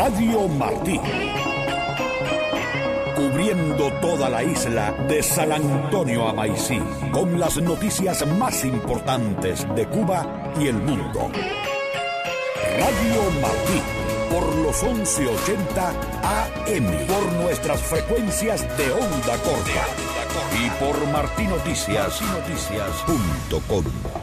Radio Martí. Cubriendo toda la isla de San Antonio a Maicí, con las noticias más importantes de Cuba y el mundo. Radio Martí, por los 1180 AM, por nuestras frecuencias de onda corta y por martinoticias.com.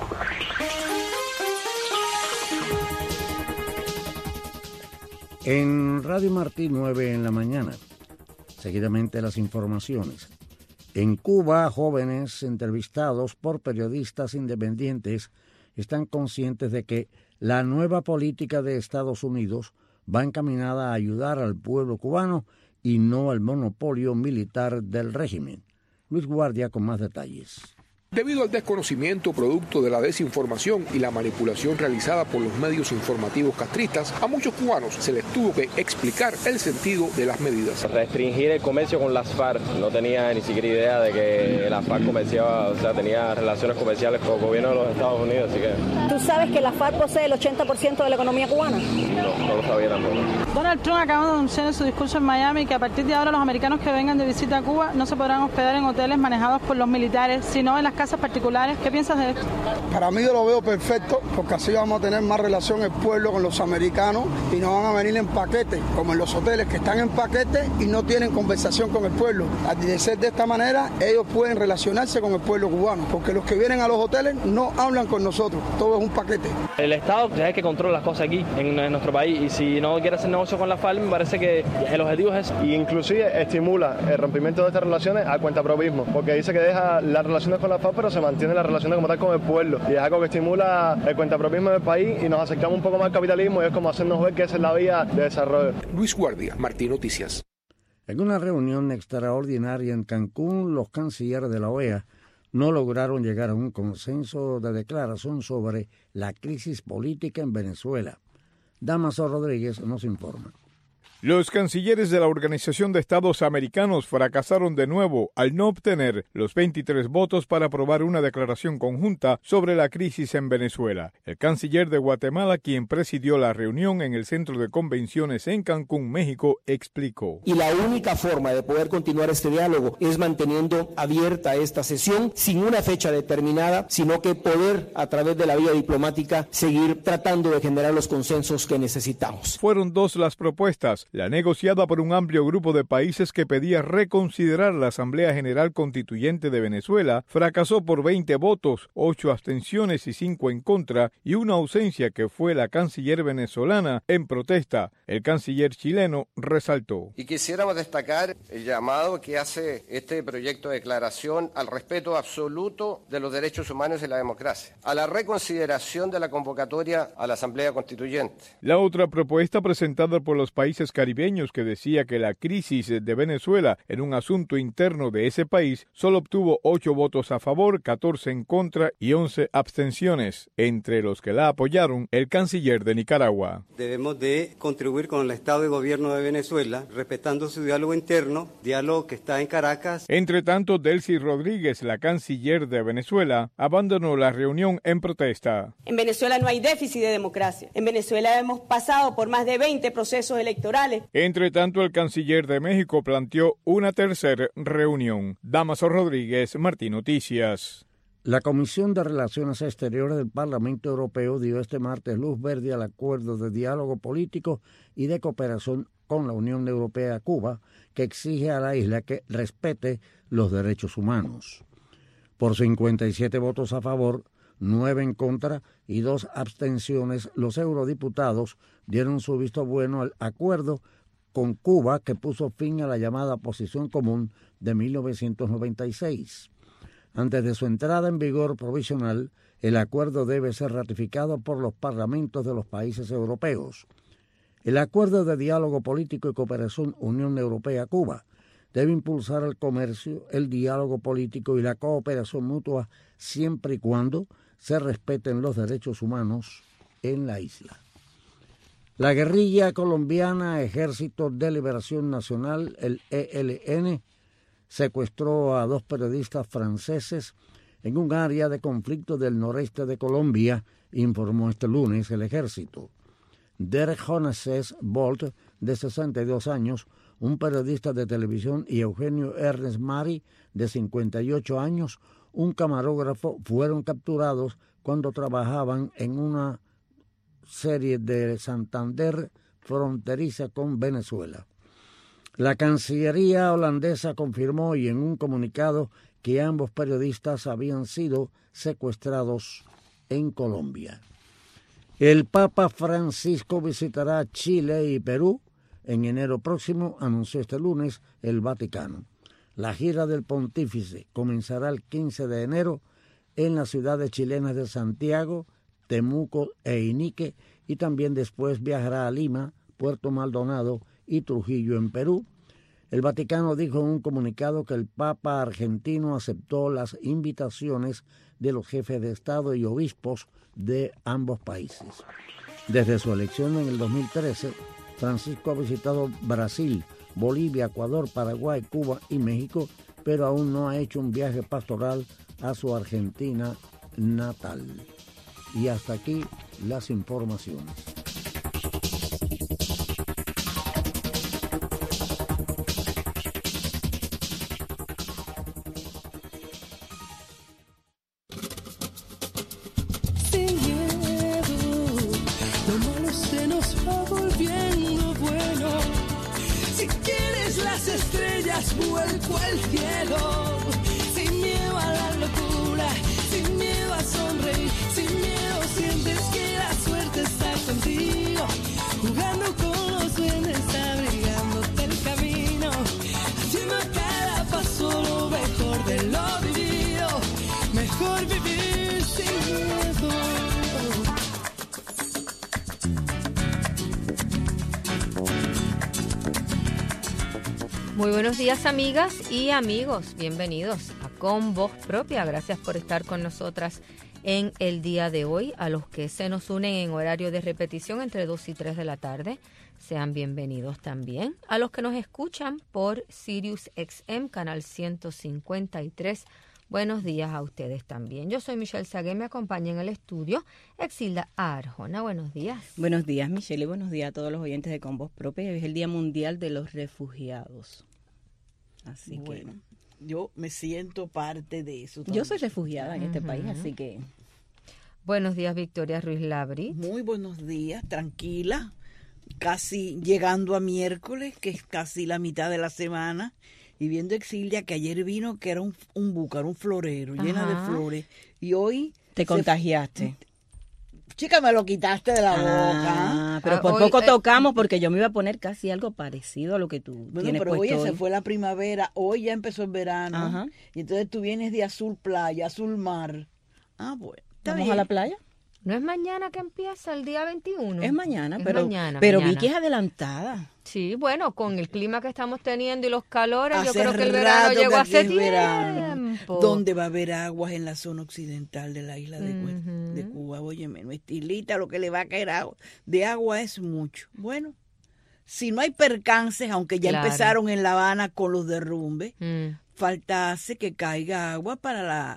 En Radio Martí 9 en la mañana. Seguidamente las informaciones. En Cuba, jóvenes entrevistados por periodistas independientes están conscientes de que la nueva política de Estados Unidos va encaminada a ayudar al pueblo cubano y no al monopolio militar del régimen. Luis Guardia con más detalles. Debido al desconocimiento producto de la desinformación y la manipulación realizada por los medios informativos castristas, a muchos cubanos se les tuvo que explicar el sentido de las medidas. Restringir el comercio con las FARC. No tenía ni siquiera idea de que la FARC comerciaba, tenía relaciones comerciales con el gobierno de los Estados Unidos, así que... ¿Tú sabes que la FARC posee el 80% de la economía cubana? No lo sabía tampoco. Donald Trump acaba de anunciar en su discurso en Miami que a partir de ahora los americanos que vengan de visita a Cuba no se podrán hospedar en hoteles manejados por los militares, sino en las casas particulares. ¿Qué piensas de esto? Para mí yo lo veo perfecto, porque así vamos a tener más relación el pueblo con los americanos y no van a venir en paquete, como en los hoteles que están en paquete y no tienen conversación con el pueblo. Al de ser de esta manera, ellos pueden relacionarse con el pueblo cubano, porque los que vienen a los hoteles no hablan con nosotros, todo es un paquete. El Estado es el que controla las cosas aquí, en nuestro país, y si no quiere hacer negocio con la FARC, me parece que el objetivo es eso. Y inclusive estimula el rompimiento de estas relaciones a cuentapropismo, porque dice que deja las relaciones con la FARC, pero se mantiene la relación como tal con el pueblo, y es algo que estimula el cuentapropismo del país y nos acercamos un poco más al capitalismo, y es como hacernos ver que esa es la vía de desarrollo. Luis Guardia, Martín Noticias. En una reunión extraordinaria en Cancún, los cancilleres de la OEA no lograron llegar a un consenso de declaración sobre la crisis política en Venezuela. Damaso Rodríguez nos informa. Los cancilleres de la Organización de Estados Americanos fracasaron de nuevo al no obtener los 23 votos para aprobar una declaración conjunta sobre la crisis en Venezuela. El canciller de Guatemala, quien presidió la reunión en el Centro de Convenciones en Cancún, México, explicó. Y la única forma de poder continuar este diálogo es manteniendo abierta esta sesión sin una fecha determinada, sino que poder, a través de la vía diplomática, seguir tratando de generar los consensos que necesitamos. Fueron dos las propuestas. La negociada por un amplio grupo de países que pedía reconsiderar la Asamblea General Constituyente de Venezuela fracasó por 20 votos, 8 abstenciones y 5 en contra, y una ausencia que fue la canciller venezolana en protesta. El canciller chileno resaltó. Y quisiéramos destacar el llamado que hace este proyecto de declaración al respeto absoluto de los derechos humanos y la democracia, a la reconsideración de la convocatoria a la Asamblea Constituyente. La otra propuesta presentada por los países caribeños, que decía que la crisis de Venezuela era un asunto interno de ese país, solo obtuvo 8 votos a favor, 14 en contra y 11 abstenciones, entre los que la apoyaron el canciller de Nicaragua. Debemos de contribuir con el Estado y Gobierno de Venezuela, respetando su diálogo interno, diálogo que está en Caracas. Entre tanto, Delcy Rodríguez, la canciller de Venezuela, abandonó la reunión en protesta. En Venezuela no hay déficit de democracia. En Venezuela hemos pasado por más de 20 procesos electorales. Entre tanto, el canciller de México planteó una tercera reunión. Damaso Rodríguez, Martín Noticias. La Comisión de Relaciones Exteriores del Parlamento Europeo dio este martes luz verde al acuerdo de diálogo político y de cooperación con la Unión Europea-Cuba, que exige a la isla que respete los derechos humanos. Por 57 votos a favor, 9 en contra y 2 abstenciones, los eurodiputados dieron su visto bueno al acuerdo con Cuba, que puso fin a la llamada Posición Común de 1996. Antes de su entrada en vigor provisional, el acuerdo debe ser ratificado por los parlamentos de los países europeos. El acuerdo de diálogo político y cooperación Unión Europea-Cuba debe impulsar el comercio, el diálogo político y la cooperación mutua siempre y cuando se respeten los derechos humanos en la isla. La guerrilla colombiana Ejército de Liberación Nacional, el ELN, secuestró a 2 periodistas franceses en un área de conflicto del noreste de Colombia, informó este lunes el ejército. Der Johannes Bolt de 62 años, un periodista de televisión, y Eugenio Ernest Mari, de 58 años, un camarógrafo, fueron capturados cuando trabajaban en una serie de Santander fronteriza con Venezuela. La Cancillería holandesa confirmó hoy en un comunicado que ambos periodistas habían sido secuestrados en Colombia. El Papa Francisco visitará Chile y Perú en enero próximo, anunció este lunes el Vaticano. La gira del pontífice comenzará el 15 de enero en las ciudades chilenas de Santiago, Temuco e Iquique, y también después viajará a Lima, Puerto Maldonado y Trujillo en Perú. El Vaticano dijo en un comunicado que el Papa argentino aceptó las invitaciones de los jefes de Estado y obispos de ambos países. Desde su elección en el 2013, Francisco ha visitado Brasil, Bolivia, Ecuador, Paraguay, Cuba y México, pero aún no ha hecho un viaje pastoral a su Argentina natal. Y hasta aquí las informaciones. Vuelco al cielo, sin miedo a la locura, sin miedo a sonreír, sin miedo sientes que la suerte está contigo, jugando con los duendes, abrigándote el camino, haciendo cada paso lo mejor de lo vivido, mejor vivir sin miedo. Muy buenos días, amigas y amigos. Bienvenidos a Con Voz Propia. Gracias por estar con nosotras en el día de hoy. A los que se nos unen en horario de repetición entre 2 y 3 de la tarde, sean bienvenidos también. A los que nos escuchan por Sirius XM, canal 153, buenos días a ustedes también. Yo soy Michelle Sagué, me acompaña en el estudio Exilda Arjona. Buenos días. Buenos días, Michelle, y buenos días a todos los oyentes de Con Voz Propia. Hoy es el Día Mundial de los Refugiados. Así bueno, que yo me siento parte de eso también. Yo soy refugiada en este país, así que... Buenos días, Victoria Ruiz Labrit. Muy buenos días, tranquila, casi llegando a miércoles, que es casi la mitad de la semana, y viendo Exilia que ayer vino, que era un búcaro, un florero, llena de flores, y hoy... Te contagiaste. Chica, me lo quitaste de la boca. Pero por poco tocamos, porque yo me iba a poner casi algo parecido a lo que tú tienes pero puesto oye, hoy. Se fue la primavera, hoy ya empezó el verano. Ajá. Y entonces tú vienes de azul playa, azul mar. Bueno. ¿Vamos a la playa? ¿No es mañana que empieza el día 21? Es mañana, pero mañana. Vi que es adelantada. Sí, bueno, con el clima que estamos teniendo y los calores, yo creo que el verano llegó hace tiempo. ¿Dónde va a haber aguas en la zona occidental de la isla de Cuba? Óyeme, no es Tilita, lo que le va a caer de agua es mucho. Bueno, si no hay percances, aunque ya empezaron en La Habana con los derrumbes, falta hace que caiga agua para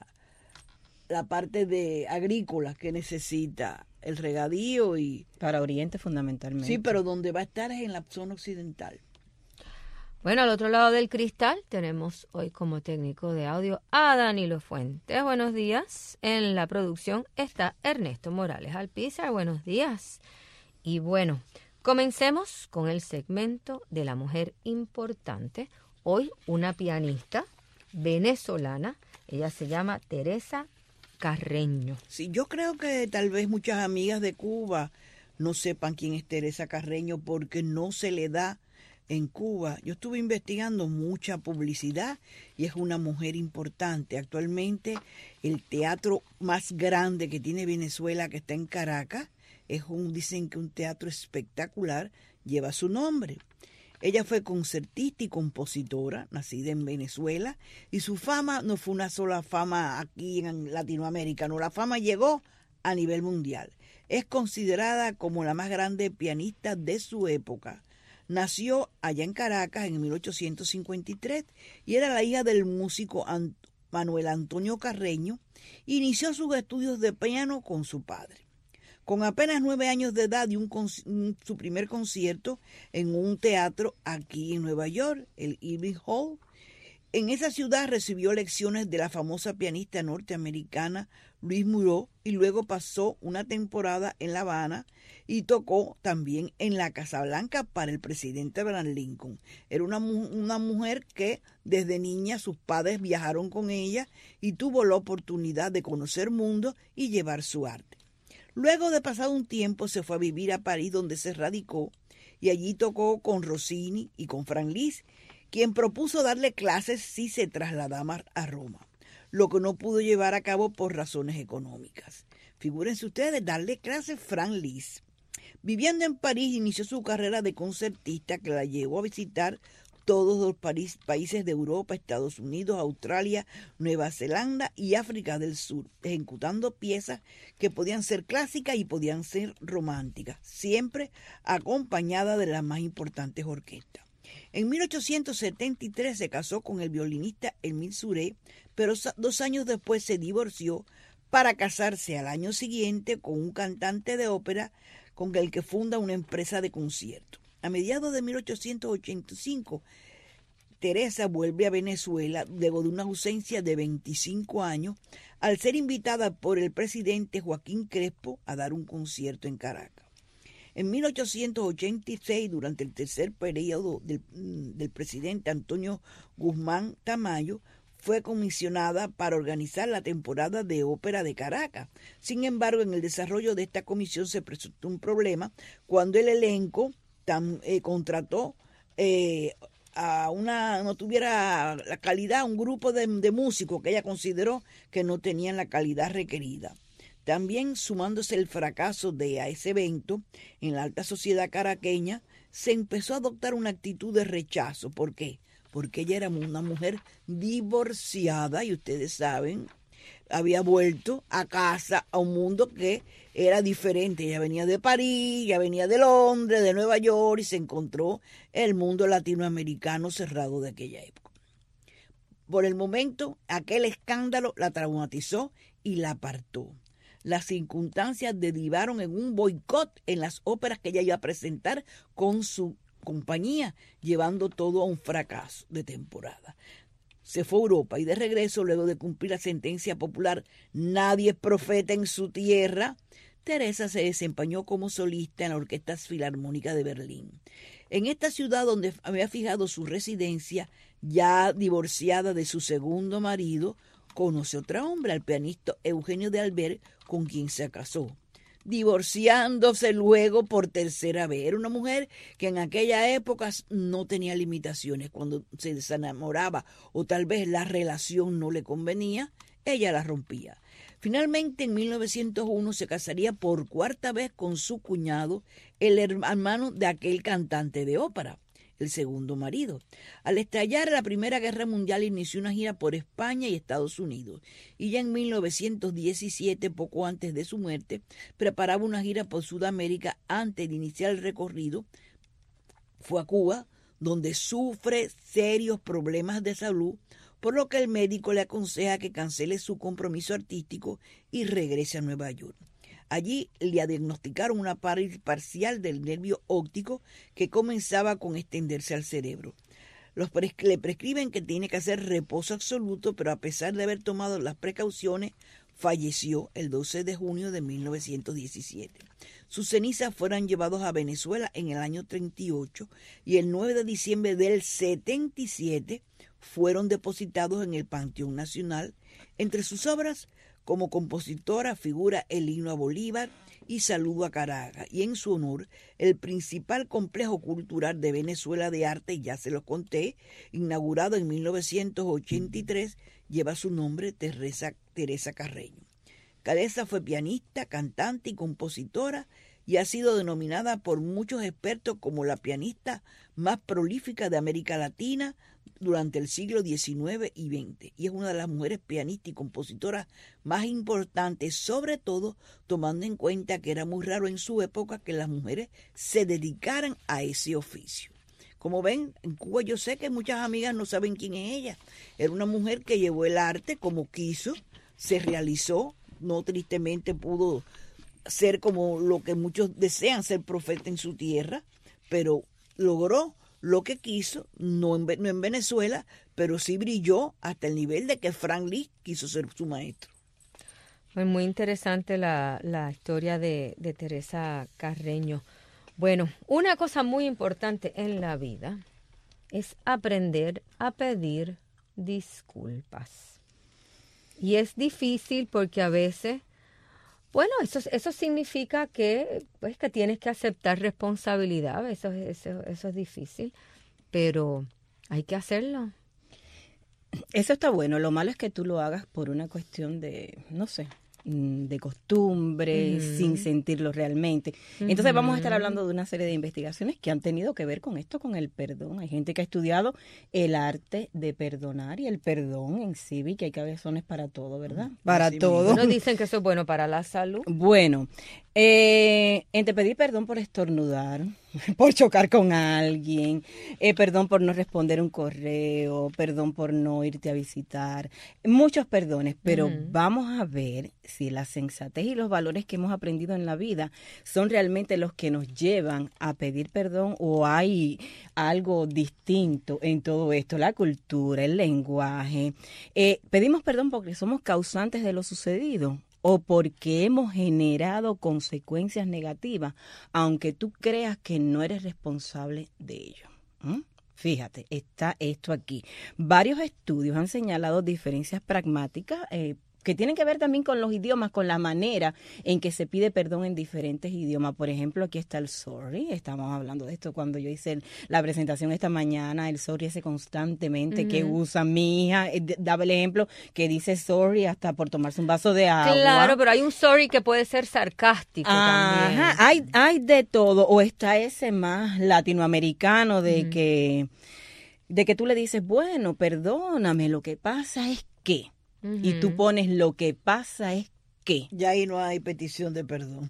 la parte de agrícola que necesita el regadío y... Para Oriente fundamentalmente. Sí, pero donde va a estar es en la zona occidental. Bueno, al otro lado del cristal tenemos hoy como técnico de audio a Danilo Fuentes. Buenos días. En la producción está Ernesto Morales Alpizar. Buenos días. Y bueno, comencemos con el segmento de la mujer importante. Hoy una pianista venezolana. Ella se llama Teresa Carreño. Sí, yo creo que tal vez muchas amigas de Cuba no sepan quién es Teresa Carreño porque no se le da en Cuba. Yo estuve investigando mucha publicidad y es una mujer importante. Actualmente el teatro más grande que tiene Venezuela, que está en Caracas, dicen que un teatro espectacular, lleva su nombre. Ella fue concertista y compositora, nacida en Venezuela, y su fama no fue una sola fama aquí en Latinoamérica, no, la fama llegó a nivel mundial. Es considerada como la más grande pianista de su época. Nació allá en Caracas en 1853 y era la hija del músico Manuel Antonio Carreño. Inició sus estudios de piano con su padre. Con apenas 9 años de edad dio su primer concierto en un teatro aquí en Nueva York, el Irving Hall. En esa ciudad recibió lecciones de la famosa pianista norteamericana Louise Moreau y luego pasó una temporada en La Habana y tocó también en la Casa Blanca para el presidente Abraham Lincoln. Era una mujer que desde niña sus padres viajaron con ella y tuvo la oportunidad de conocer mundo y llevar su arte. Luego de pasado un tiempo se fue a vivir a París, donde se radicó, y allí tocó con Rossini y con Franz Liszt, quien propuso darle clases si se trasladaba a Roma, lo que no pudo llevar a cabo por razones económicas. Figúrense ustedes, darle clases Franz Liszt. Viviendo en París, inició su carrera de concertista que la llevó a visitar todos los países de Europa, Estados Unidos, Australia, Nueva Zelanda y África del Sur, ejecutando piezas que podían ser clásicas y podían ser románticas, siempre acompañada de las más importantes orquestas. En 1873 se casó con el violinista Émile Souret, pero 2 años después se divorció para casarse al año siguiente con un cantante de ópera con el que funda una empresa de conciertos. A mediados de 1885, Teresa vuelve a Venezuela luego de una ausencia de 25 años al ser invitada por el presidente Joaquín Crespo a dar un concierto en Caracas. En 1886, durante el tercer periodo del presidente Antonio Guzmán Tamayo, fue comisionada para organizar la temporada de ópera de Caracas. Sin embargo, en el desarrollo de esta comisión se presentó un problema cuando el elenco contrató no tuviera la calidad, un grupo de músicos que ella consideró que no tenían la calidad requerida. También, sumándose el fracaso a ese evento en la alta sociedad caraqueña, se empezó a adoptar una actitud de rechazo. ¿Por qué? Porque ella era una mujer divorciada y ustedes saben, había vuelto a casa a un mundo que era diferente. Ella venía de París, ella venía de Londres, de Nueva York y se encontró el mundo latinoamericano cerrado de aquella época. Por el momento, aquel escándalo la traumatizó y la apartó. Las circunstancias derivaron en un boicot en las óperas que ella iba a presentar con su compañía, llevando todo a un fracaso de temporada. Se fue a Europa y de regreso, luego de cumplir la sentencia popular "Nadie es profeta en su tierra", Teresa se desempeñó como solista en la Orquesta Filarmónica de Berlín. En esta ciudad donde había fijado su residencia, ya divorciada de su segundo marido, conoce otro hombre, al pianista Eugenio de Albert, con quien se casó, divorciándose luego por tercera vez. Era una mujer que en aquella época no tenía limitaciones. Cuando se desenamoraba o tal vez la relación no le convenía, ella la rompía. Finalmente, en 1901 se casaría por 4ª vez con su cuñado, el hermano de aquel cantante de ópera, el segundo marido. Al estallar la Primera Guerra Mundial, inició una gira por España y Estados Unidos, y ya en 1917, poco antes de su muerte, preparaba una gira por Sudamérica. Antes de iniciar el recorrido, fue a Cuba, donde sufre serios problemas de salud, por lo que el médico le aconseja que cancele su compromiso artístico y regrese a Nueva York. Allí le diagnosticaron una parálisis parcial del nervio óptico que comenzaba con extenderse al cerebro. Le prescriben que tiene que hacer reposo absoluto, pero a pesar de haber tomado las precauciones, falleció el 12 de junio de 1917. Sus cenizas fueron llevados a Venezuela en el año 38 y el 9 de diciembre del 77 fueron depositados en el Panteón Nacional. Entre sus obras, como compositora, figura el himno a Bolívar y Saludo a Caracas, y en su honor, el principal complejo cultural de Venezuela de arte, ya se lo conté, inaugurado en 1983, lleva su nombre, Teresa Carreño. Teresa fue pianista, cantante y compositora, y ha sido denominada por muchos expertos como la pianista más prolífica de América Latina durante el siglo XIX y XX, y es una de las mujeres pianistas y compositoras más importantes, sobre todo tomando en cuenta que era muy raro en su época que las mujeres se dedicaran a ese oficio. Como ven, en Cuba yo sé que muchas amigas no saben quién es ella. Era una mujer que llevó el arte como quiso, se realizó, no tristemente pudo ser como lo que muchos desean, ser profeta en su tierra, pero logró lo que quiso, no en Venezuela, pero sí brilló hasta el nivel de que Frank Lee quiso ser su maestro. Pues muy interesante la historia de Teresa Carreño. Bueno, una cosa muy importante en la vida es aprender a pedir disculpas. Y es difícil porque a veces, bueno, eso significa que, pues, que tienes que aceptar responsabilidad. Eso es difícil, pero hay que hacerlo. Eso está bueno. Lo malo es que tú lo hagas por una cuestión de, no sé, de costumbre, sin sentirlo realmente. Entonces vamos a estar hablando de una serie de investigaciones que han tenido que ver con esto, con el perdón. Hay gente que ha estudiado el arte de perdonar y el perdón en sí, que hay cabezones para todo, ¿verdad? Para todo. Nos dicen que eso es bueno para la salud. Bueno, entre pedir perdón por estornudar, por chocar con alguien, perdón por no responder un correo, perdón por no irte a visitar, muchos perdones, pero vamos a ver si la sensatez y los valores que hemos aprendido en la vida son realmente los que nos llevan a pedir perdón, o hay algo distinto en todo esto, la cultura, el lenguaje. Pedimos perdón porque somos causantes de lo sucedido, o porque hemos generado consecuencias negativas, aunque tú creas que no eres responsable de ello. Fíjate, está esto aquí. Varios estudios han señalado diferencias pragmáticas que tienen que ver también con los idiomas, con la manera en que se pide perdón en diferentes idiomas. Por ejemplo, aquí está el sorry. Estamos hablando de esto cuando yo hice la presentación esta mañana. El sorry ese constantemente que usa mi hija. Daba el ejemplo que dice sorry hasta por tomarse un vaso de agua. Claro, pero hay un sorry que puede ser sarcástico también. Hay de todo. O está ese más latinoamericano de que tú le dices, bueno, perdóname, lo que pasa es que... Y tú pones lo que pasa es que. Ya ahí no hay petición de perdón.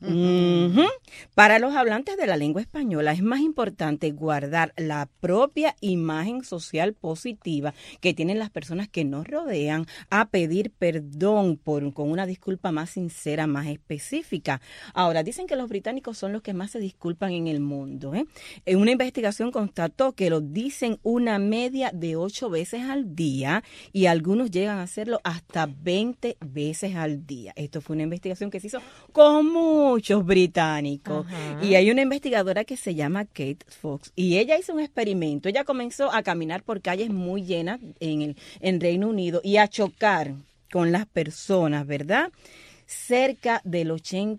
Para los hablantes de la lengua española es más importante guardar la propia imagen social positiva que tienen las personas que nos rodean a pedir perdón con una disculpa más sincera, más específica. Ahora, dicen que los británicos son los que más se disculpan en el mundo. Una investigación constató que lo dicen una media de 8 veces al día y algunos llegan a hacerlo hasta 20 veces al día. Esto fue una investigación que se hizo con muchos británicos. Y hay una investigadora que se llama Kate Fox y ella hizo un experimento. Ella comenzó a caminar por calles muy llenas en Reino Unido y a chocar con las personas, ¿verdad? Cerca del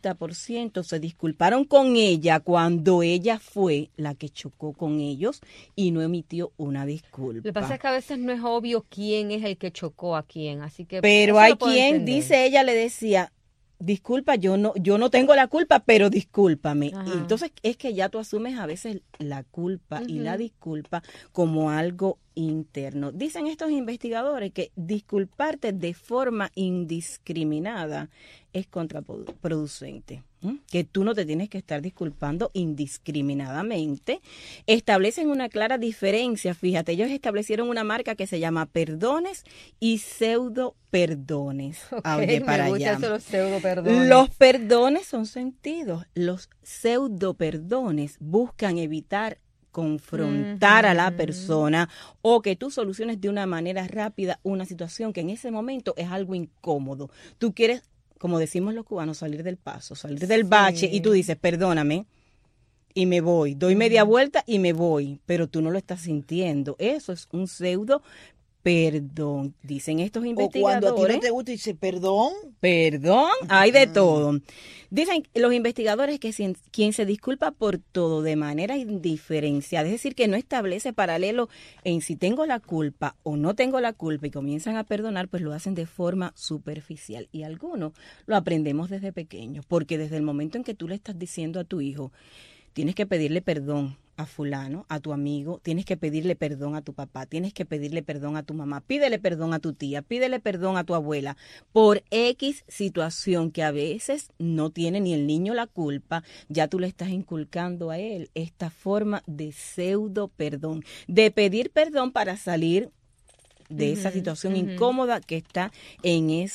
80% se disculparon con ella cuando ella fue la que chocó con ellos y no emitió una disculpa. Lo que pasa es que a veces no es obvio quién es el que chocó a quién, así que... Pero hay quien, dice ella, le decía... Disculpa, yo no tengo la culpa, pero discúlpame. Y entonces es que ya tú asumes a veces la culpa y la disculpa como algo interno. Dicen estos investigadores que disculparte de forma indiscriminada es contraproducente. Que tú no te tienes que estar disculpando indiscriminadamente. Establecen una clara diferencia. Fíjate, ellos establecieron una marca que se llama perdones y pseudo perdones. Me gusta eso, los pseudo perdones. Los perdones son sentidos. Los pseudo perdones buscan evitar confrontar a la persona o que tú soluciones de una manera rápida una situación que en ese momento es algo incómodo. Tú quieres, como decimos los cubanos, salir del paso, salir del bache y tú dices, perdóname y me voy, doy media vuelta y me voy, pero tú no lo estás sintiendo. Eso es un pseudo perdón, dicen estos investigadores. O cuando a ti no te gusta y dice perdón. Perdón, hay de todo. Dicen los investigadores que quien se disculpa por todo de manera indiferenciada, es decir, que no establece paralelo en si tengo la culpa o no tengo la culpa y comienzan a perdonar, pues lo hacen de forma superficial. Y algunos lo aprendemos desde pequeños, porque desde el momento en que tú le estás diciendo a tu hijo, tienes que pedirle perdón a fulano, a tu amigo, tienes que pedirle perdón a tu papá, tienes que pedirle perdón a tu mamá, pídele perdón a tu tía, pídele perdón a tu abuela, por X situación que a veces no tiene ni el niño la culpa, ya tú le estás inculcando a él esta forma de pseudo perdón, de pedir perdón para salir de esa situación incómoda que está en ese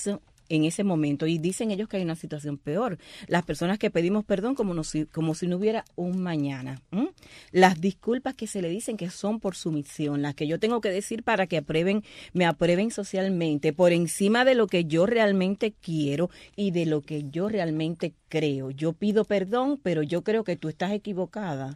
en ese momento, y dicen ellos que hay una situación peor. Las personas que pedimos perdón como si no hubiera un mañana. Las disculpas que se le dicen que son por sumisión, las que yo tengo que decir para que me aprueben socialmente, por encima de lo que yo realmente quiero y de lo que yo realmente creo. Yo pido perdón, pero yo creo que tú estás equivocada.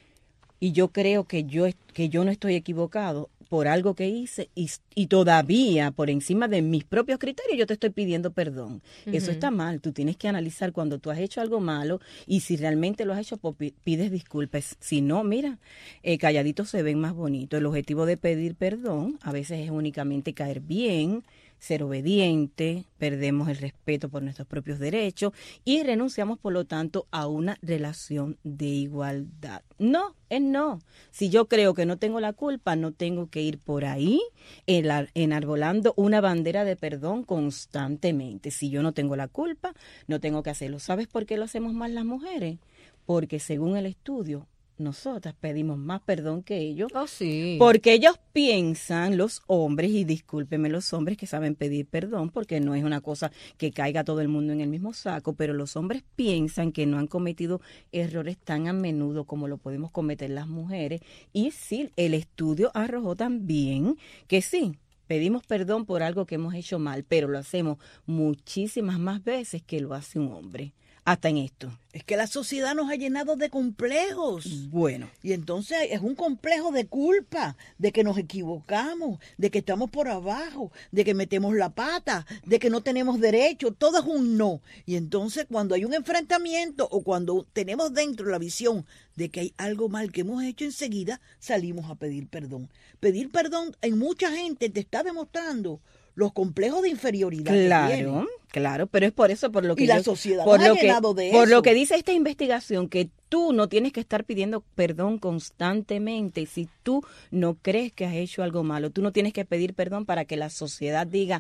Y yo creo que yo no estoy equivocado por algo que hice y todavía por encima de mis propios criterios yo te estoy pidiendo perdón. Eso está mal. Tú tienes que analizar cuando tú has hecho algo malo y si realmente lo has hecho, pues pides disculpas. Si no, mira, calladitos se ven más bonitos. El objetivo de pedir perdón a veces es únicamente caer bien, ser obediente, perdemos el respeto por nuestros propios derechos y renunciamos, por lo tanto, a una relación de igualdad. No, es no. Si yo creo que no tengo la culpa, no tengo que ir por ahí enarbolando una bandera de perdón constantemente. Si yo no tengo la culpa, no tengo que hacerlo. ¿Sabes por qué lo hacemos más las mujeres? Porque según el estudio, nosotras pedimos más perdón que ellos. Oh, sí. Porque ellos piensan, los hombres, y discúlpeme los hombres que saben pedir perdón, porque no es una cosa que caiga todo el mundo en el mismo saco, pero los hombres piensan que no han cometido errores tan a menudo como lo podemos cometer las mujeres. Y sí, el estudio arrojó también que sí, pedimos perdón por algo que hemos hecho mal, pero lo hacemos muchísimas más veces que lo hace un hombre. Hasta en esto. Es que la sociedad nos ha llenado de complejos. Bueno. Y entonces es un complejo de culpa, de que nos equivocamos, de que estamos por abajo, de que metemos la pata, de que no tenemos derecho. Todo es un no. Y entonces cuando hay un enfrentamiento o cuando tenemos dentro la visión de que hay algo mal que hemos hecho, enseguida salimos a pedir perdón. Pedir perdón en mucha gente te está demostrando los complejos de inferioridad que tienen. Claro, pero es por eso, por lo que y la sociedad nos ha llenado de eso. Por lo que dice esta investigación, que tú no tienes que estar pidiendo perdón constantemente. Si tú no crees que has hecho algo malo, tú no tienes que pedir perdón para que la sociedad diga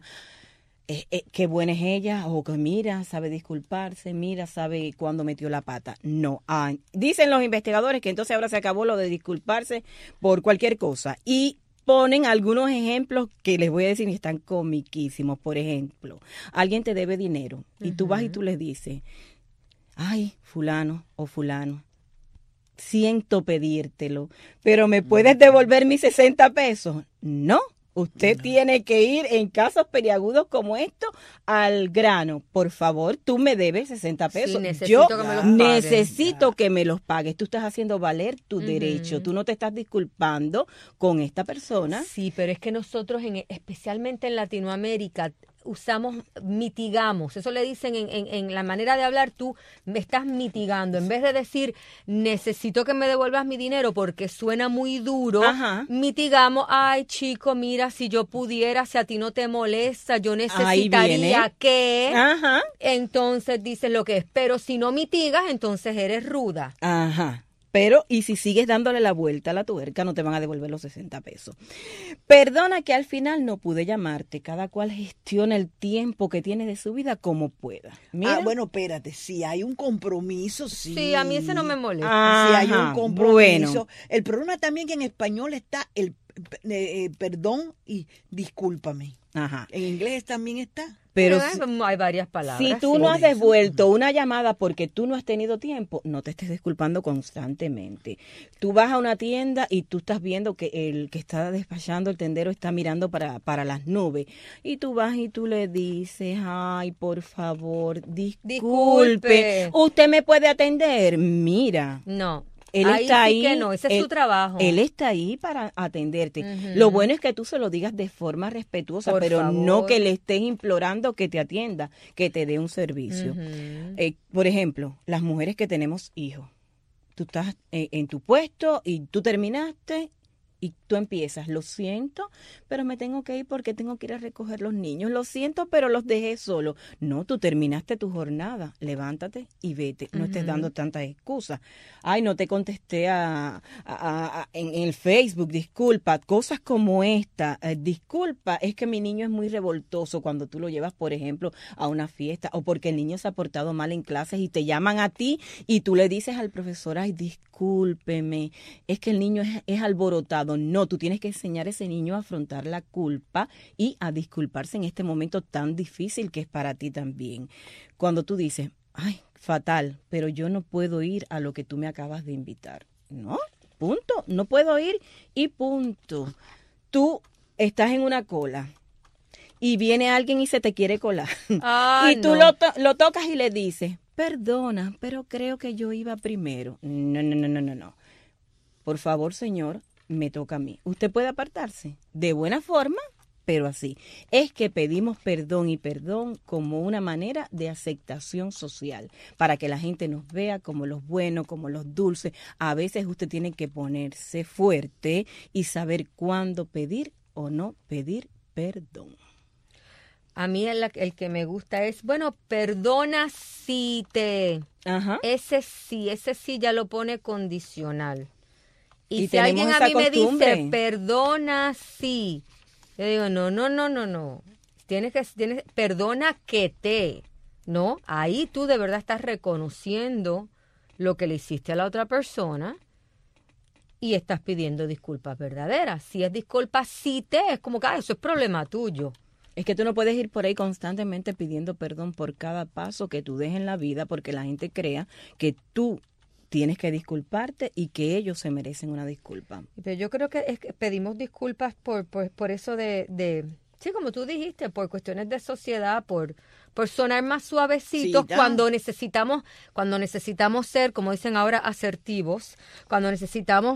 qué buena es ella, o que mira, sabe disculparse, mira, sabe cuándo metió la pata. No, dicen los investigadores que entonces ahora se acabó lo de disculparse por cualquier cosa. Y ponen algunos ejemplos que les voy a decir y están comiquísimos. Por ejemplo, alguien te debe dinero y tú vas y tú le dices, ay, fulano o fulano, siento pedírtelo, pero ¿me puedes devolver mis 60 pesos? No. Usted tiene que ir en casos peliagudos como esto al grano. Por favor, tú me debes 60 pesos. Sí, necesito que me los pagues. Tú estás haciendo valer tu derecho. Tú no te estás disculpando con esta persona. Sí, pero es que nosotros, especialmente en Latinoamérica, mitigamos, eso le dicen en la manera de hablar, tú me estás mitigando, en vez de decir necesito que me devuelvas mi dinero porque suena muy duro, mitigamos, ay chico, mira, si yo pudiera, si a ti no te molesta, yo necesitaría que, entonces dices lo que es, pero si no mitigas, entonces eres ruda. Pero, y si sigues dándole la vuelta a la tuerca, no te van a devolver los 60 pesos. Perdona que al final no pude llamarte. Cada cual gestiona el tiempo que tiene de su vida como pueda. Mira. Bueno, espérate. Si hay un compromiso, sí. Sí, a mí ese no me molesta. Si hay un compromiso. Bueno. El problema también que en español está el perdón y discúlpame. En inglés también está. Pero hay varias palabras. Si tú no has devuelto una llamada porque tú no has tenido tiempo, no te estés disculpando constantemente. Tú vas a una tienda y tú estás viendo que el que está despachando, el tendero, está mirando para las nubes. Y tú vas y tú le dices, ay, por favor, disculpe. ¿Usted me puede atender? Mira. No. Él está ahí, que no, ese es su trabajo. Él está ahí para atenderte. Lo bueno es que tú se lo digas de forma respetuosa, pero favor, no que le estés implorando que te atienda, que te dé un servicio. Por ejemplo, las mujeres que tenemos hijos. Tú estás en tu puesto y tú terminaste y tú empiezas, lo siento, pero me tengo que ir porque tengo que ir a recoger los niños. Lo siento, pero los dejé solos. No, tú terminaste tu jornada. Levántate y vete. No estés dando tantas excusas. Ay, no te contesté en el Facebook, disculpa. Cosas como esta. Disculpa, es que mi niño es muy revoltoso cuando tú lo llevas, por ejemplo, a una fiesta o porque el niño se ha portado mal en clases y te llaman a ti y tú le dices al profesor, ay, discúlpeme, es que el niño es alborotado. pasado. No, tú tienes que enseñar a ese niño a afrontar la culpa y a disculparse en este momento tan difícil que es para ti también. Cuando tú dices, ay, fatal, pero yo no puedo ir a lo que tú me acabas de invitar. No, punto, no puedo ir y punto. Tú estás en una cola y viene alguien y se te quiere colar. Y tú lo tocas y le dices, perdona, pero creo que yo iba primero. No. Por favor, señor, me toca a mí. Usted puede apartarse de buena forma, pero así. Es que pedimos perdón y perdón como una manera de aceptación social, para que la gente nos vea como los buenos, como los dulces. A veces usted tiene que ponerse fuerte y saber cuándo pedir o no pedir perdón. A mí el que me gusta es, bueno, perdona si te... Ajá. Ese sí ya lo pone condicional. Y si alguien a mí me dice, perdona si, yo digo, no. Perdona que te, ¿no? Ahí tú de verdad estás reconociendo lo que le hiciste a la otra persona y estás pidiendo disculpas verdaderas. Si es disculpa si te, es como que eso es problema tuyo. Es que tú no puedes ir por ahí constantemente pidiendo perdón por cada paso que tú des en la vida, porque la gente crea que tú tienes que disculparte y que ellos se merecen una disculpa. Pero yo creo que pedimos disculpas por eso de sí, como tú dijiste, por cuestiones de sociedad, por sonar más suavecitos, sí, cuando necesitamos ser, como dicen ahora, asertivos, cuando necesitamos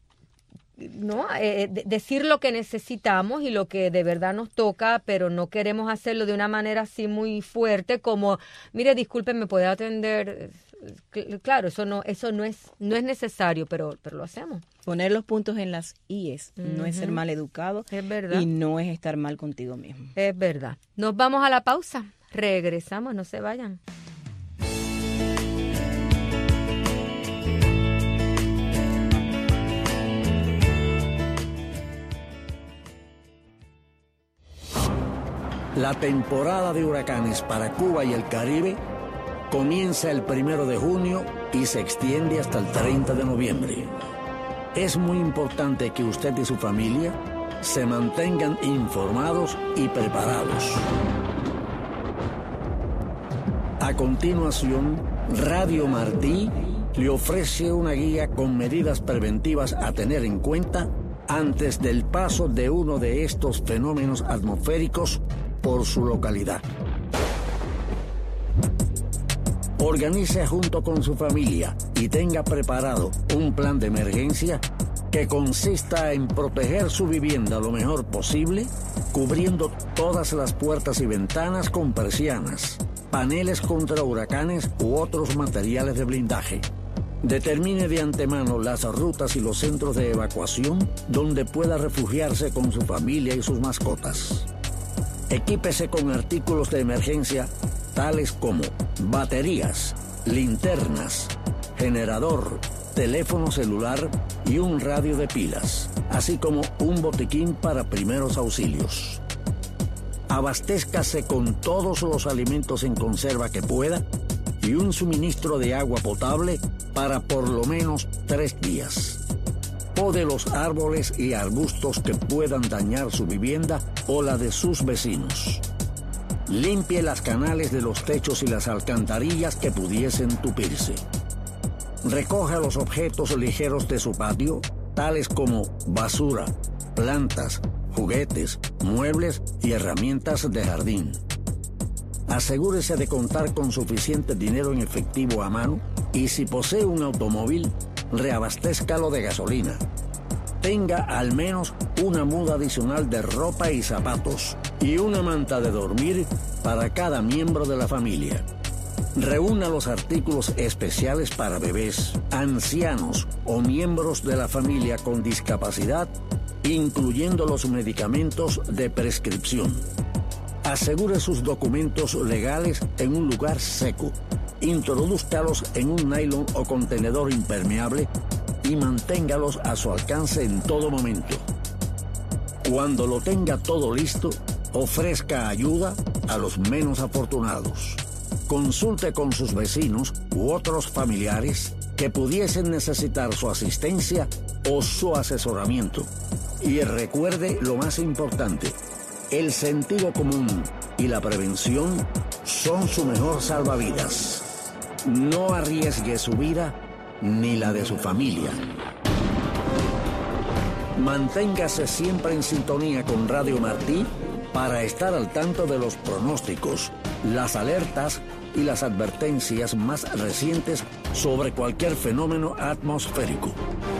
decir lo que necesitamos y lo que de verdad nos toca, pero no queremos hacerlo de una manera así muy fuerte, como, mire, disculpe, ¿me puede atender? Claro, eso no es necesario, pero lo hacemos. Poner los puntos en las IES no es ser mal educado, es verdad, y no es estar mal contigo mismo. Es verdad. Nos vamos a la pausa. Regresamos, no se vayan. La temporada de huracanes para Cuba y el Caribe comienza el 1 de junio y se extiende hasta el 30 de noviembre. Es muy importante que usted y su familia se mantengan informados y preparados. A continuación, Radio Martí le ofrece una guía con medidas preventivas a tener en cuenta antes del paso de uno de estos fenómenos atmosféricos por su localidad. Organice junto con su familia y tenga preparado un plan de emergencia que consista en proteger su vivienda lo mejor posible, cubriendo todas las puertas y ventanas con persianas, paneles contra huracanes u otros materiales de blindaje. Determine de antemano las rutas y los centros de evacuación donde pueda refugiarse con su familia y sus mascotas. Equípese con artículos de emergencia tales como baterías, linternas, generador, teléfono celular y un radio de pilas, así como un botiquín para primeros auxilios. Abastézcase con todos los alimentos en conserva que pueda y un suministro de agua potable para por lo menos 3 días. Pode los árboles y arbustos que puedan dañar su vivienda o la de sus vecinos. Limpie las canales de los techos y las alcantarillas que pudiesen tupirse. Recoja los objetos ligeros de su patio, tales como basura, plantas, juguetes, muebles y herramientas de jardín. Asegúrese de contar con suficiente dinero en efectivo a mano y si posee un automóvil, reabastézcalo de gasolina. Tenga al menos una muda adicional de ropa y zapatos y una manta de dormir para cada miembro de la familia. Reúna los artículos especiales para bebés, ancianos o miembros de la familia con discapacidad, incluyendo los medicamentos de prescripción. Asegure sus documentos legales en un lugar seco. Introdúzcalos en un nylon o contenedor impermeable y manténgalos a su alcance en todo momento. Cuando lo tenga todo listo, ofrezca ayuda a los menos afortunados. Consulte con sus vecinos u otros familiares que pudiesen necesitar su asistencia o su asesoramiento. Y recuerde lo más importante, el sentido común y la prevención son su mejor salvavidas. No arriesgue su vida ni la de su familia. Manténgase siempre en sintonía con Radio Martí para estar al tanto de los pronósticos, las alertas y las advertencias más recientes sobre cualquier fenómeno atmosférico.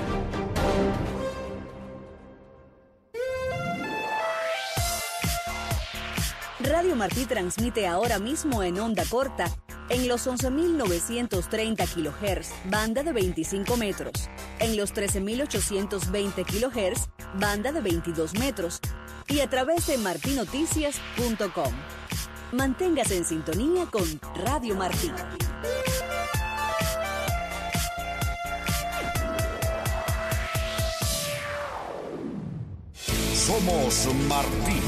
Radio Martí transmite ahora mismo en onda corta en los 11.930 kHz, banda de 25 metros, en los 13.820 kHz, banda de 22 metros, y a través de martinoticias.com. Manténgase en sintonía con Radio Martí. Somos Martí.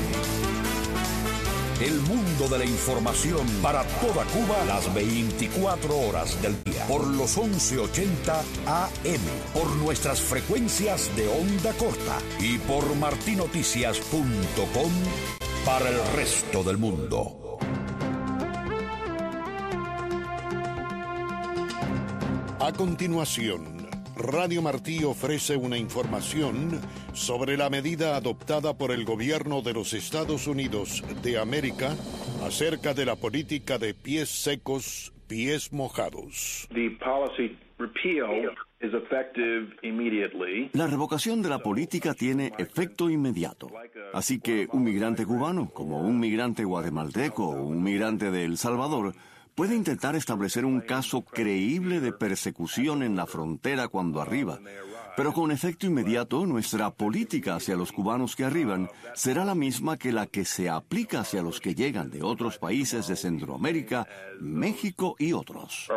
El mundo de la información para toda Cuba las 24 horas del día. Por los 1180 AM, por nuestras frecuencias de onda corta y por martinoticias.com para el resto del mundo. A continuación, Radio Martí ofrece una información sobre la medida adoptada por el gobierno de los Estados Unidos de América acerca de la política de pies secos, pies mojados. La revocación de la política tiene efecto inmediato. Así que un migrante cubano, como un migrante guatemalteco o un migrante de El Salvador, puede intentar establecer un caso creíble de persecución en la frontera cuando arriba. Pero con efecto inmediato, nuestra política hacia los cubanos que arriban será la misma que la que se aplica hacia los que llegan de otros países de Centroamérica, México y otros.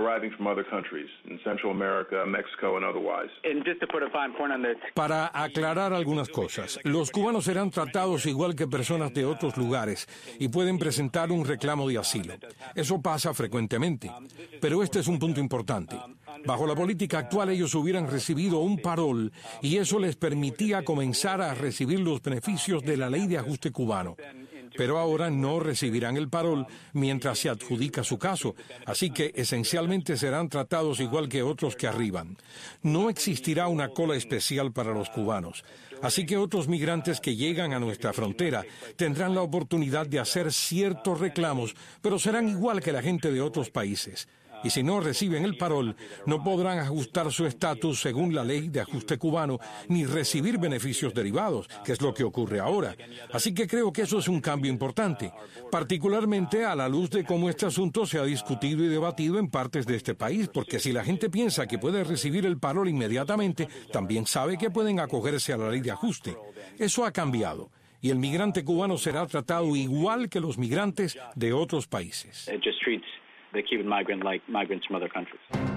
Para aclarar algunas cosas, los cubanos serán tratados igual que personas de otros lugares y pueden presentar un reclamo de asilo. Eso pasa frecuentemente, pero este es un punto importante. Bajo la política actual ellos hubieran recibido un parol y eso les permitía comenzar a recibir los beneficios de la ley de ajuste cubano. Pero ahora no recibirán el parol mientras se adjudica su caso, así que esencialmente serán tratados igual que otros que arriban. No existirá una cola especial para los cubanos, así que otros migrantes que llegan a nuestra frontera tendrán la oportunidad de hacer ciertos reclamos, pero serán igual que la gente de otros países. Y si no reciben el parol, no podrán ajustar su estatus según la ley de ajuste cubano, ni recibir beneficios derivados, que es lo que ocurre ahora. Así que creo que eso es un cambio importante, particularmente a la luz de cómo este asunto se ha discutido y debatido en partes de este país, porque si la gente piensa que puede recibir el parol inmediatamente, también sabe que pueden acogerse a la ley de ajuste. Eso ha cambiado, y el migrante cubano será tratado igual que los migrantes de otros países. The Cuban migrant like migrants from other countries.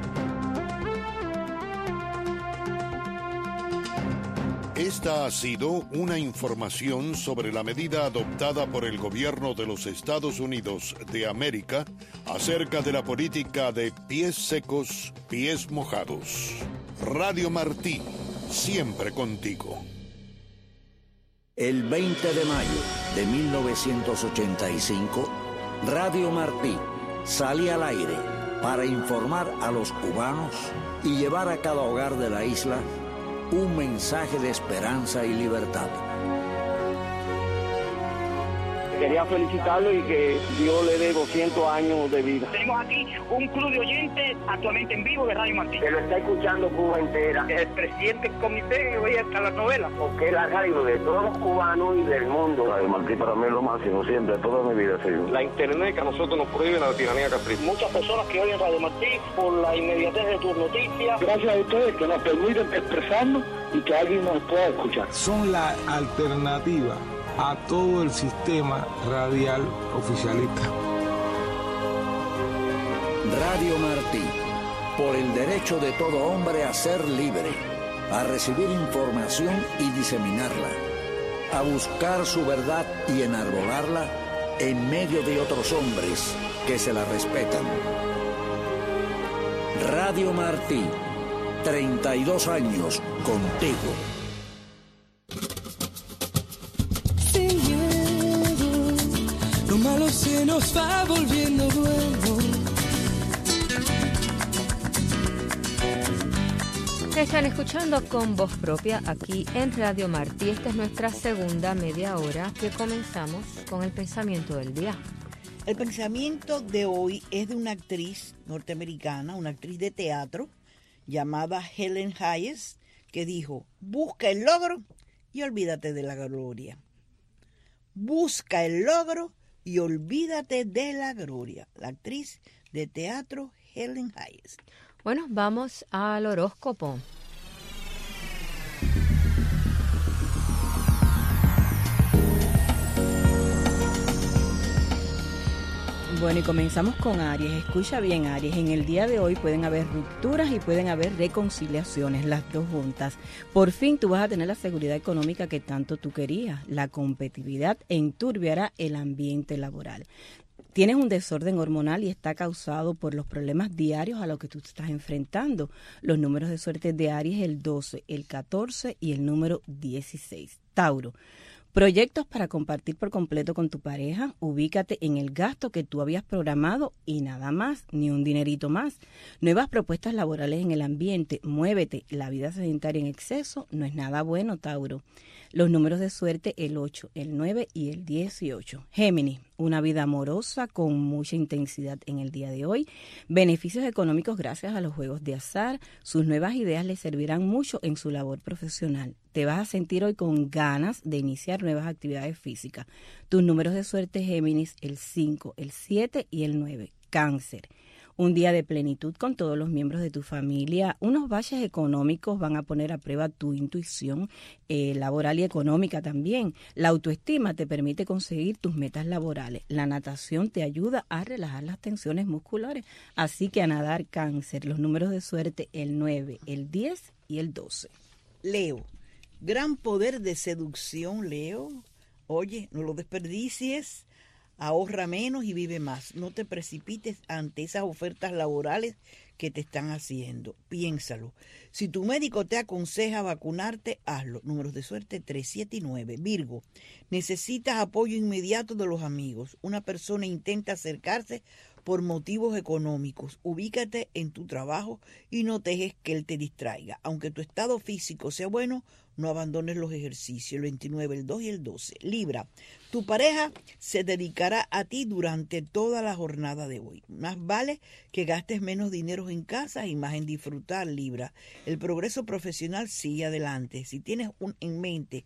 Esta ha sido una información sobre la medida adoptada por el gobierno de los Estados Unidos de América acerca de la política de pies secos, pies mojados. Radio Martí, siempre contigo. El 20 de mayo de 1985, Radio Martí salí al aire para informar a los cubanos y llevar a cada hogar de la isla un mensaje de esperanza y libertad. Quería felicitarlo y que Dios le dé 200 años de vida. Tenemos aquí un club de oyentes actualmente en vivo de Radio Martí. Que lo está escuchando Cuba entera. El presidente del comité oye hasta las novelas. Porque es la radio de todos los cubanos y del mundo. Radio Martí para mí es lo máximo, siempre, toda mi vida ha sido. La internet que a nosotros nos prohíbe la tiranía caprichosa. Muchas personas que oyen Radio Martí por la inmediatez de tus noticias. Gracias a ustedes que nos permiten expresarnos y que alguien nos pueda escuchar. Son la alternativa a todo el sistema radial oficialista. Radio Martí, por el derecho de todo hombre a ser libre, a recibir información y diseminarla, a buscar su verdad y enarbolarla en medio de otros hombres que se la respetan. Radio Martí, 32 años contigo. Sin miedo, lo malo se nos va volviendo bueno. Están escuchando Con Voz Propia aquí en Radio Martí. Esta es nuestra segunda media hora que comenzamos con el pensamiento del día. El pensamiento de hoy es de una actriz norteamericana, una actriz de teatro llamada Helen Hayes, que dijo: busca el logro y olvídate de la gloria. Busca el logro y olvídate de la gloria. La actriz de teatro Helen Hayes. Bueno, vamos al horóscopo. Bueno, y comenzamos con Aries. Escucha bien, Aries. En el día de hoy pueden haber rupturas y pueden haber reconciliaciones, las dos juntas. Por fin tú vas a tener la seguridad económica que tanto tú querías. La competitividad enturbiará el ambiente laboral. Tienes un desorden hormonal y está causado por los problemas diarios a los que tú te estás enfrentando. Los números de suerte de Aries, el 12, el 14 y el número 16. Tauro. Proyectos para compartir por completo con tu pareja, ubícate en el gasto que tú habías programado y nada más, ni un dinerito más. Nuevas propuestas laborales en el ambiente, muévete, la vida sedentaria en exceso no es nada bueno, Tauro. Los números de suerte, el 8, el 9 y el 18. Géminis, una vida amorosa con mucha intensidad en el día de hoy. Beneficios económicos gracias a los juegos de azar. Sus nuevas ideas le servirán mucho en su labor profesional. Te vas a sentir hoy con ganas de iniciar nuevas actividades físicas. Tus números de suerte, Géminis, el 5, el 7 y el 9. Cáncer. Un día de plenitud con todos los miembros de tu familia. Unos baches económicos van a poner a prueba tu intuición laboral y económica también. La autoestima te permite conseguir tus metas laborales. La natación te ayuda a relajar las tensiones musculares. Así que a nadar, Cáncer. Los números de suerte, el 9, el 10 y el 12. Leo. Gran poder de seducción, Leo. Oye, no lo desperdicies. Ahorra menos y vive más. No te precipites ante esas ofertas laborales que te están haciendo. Piénsalo. Si tu médico te aconseja vacunarte, hazlo. Números de suerte 3, 7 y 9. Virgo, necesitas apoyo inmediato de los amigos. Una persona intenta acercarse por motivos económicos. Ubícate en tu trabajo y no dejes que él te distraiga. Aunque tu estado físico sea bueno, no abandones los ejercicios. El 29, el 2 y el 12. Libra, tu pareja se dedicará a ti durante toda la jornada de hoy. Más vale que gastes menos dinero en casa y más en disfrutar, Libra. El progreso profesional sigue adelante. Si tienes en mente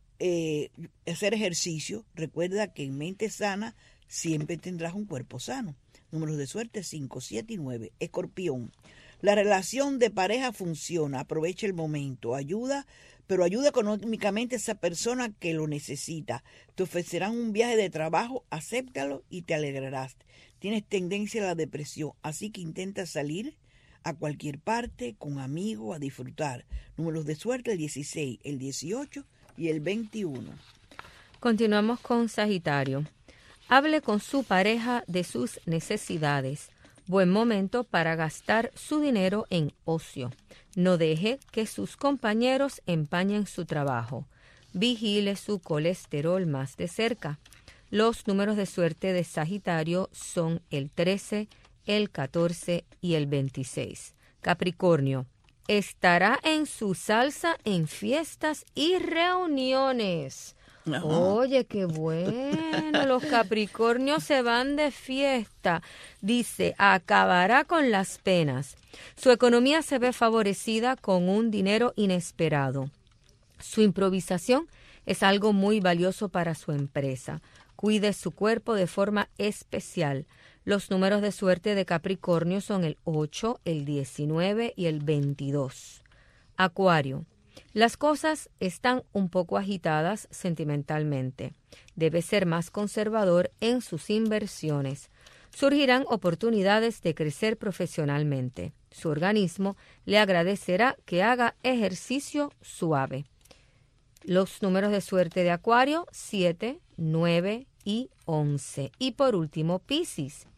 hacer ejercicio, recuerda que en mente sana siempre tendrás un cuerpo sano. Números de suerte 5, 7 y 9. Escorpión, la relación de pareja funciona. Aprovecha el momento. Pero ayuda económicamente a esa persona que lo necesita. Te ofrecerán un viaje de trabajo, acéptalo y te alegrarás. Tienes tendencia a la depresión, así que intenta salir a cualquier parte con amigos a disfrutar. Números de suerte el 16, el 18 y el 21. Continuamos con Sagitario. Hable con su pareja de sus necesidades. Buen momento para gastar su dinero en ocio. No deje que sus compañeros empañen su trabajo. Vigile su colesterol más de cerca. Los números de suerte de Sagitario son el 13, el 14 y el 26. Capricornio, estará en su salsa en fiestas y reuniones. Ajá. Oye, qué bueno, los Capricornios se van de fiesta. Dice, acabará con las penas. Su economía se ve favorecida con un dinero inesperado. Su improvisación es algo muy valioso para su empresa. Cuide su cuerpo de forma especial. Los números de suerte de Capricornio son el 8, el 19 y el 22. Acuario. Las cosas están un poco agitadas sentimentalmente. Debe ser más conservador en sus inversiones. Surgirán oportunidades de crecer profesionalmente. Su organismo le agradecerá que haga ejercicio suave. Los números de suerte de Acuario, 7, 9 y 11. Y por último, Piscis.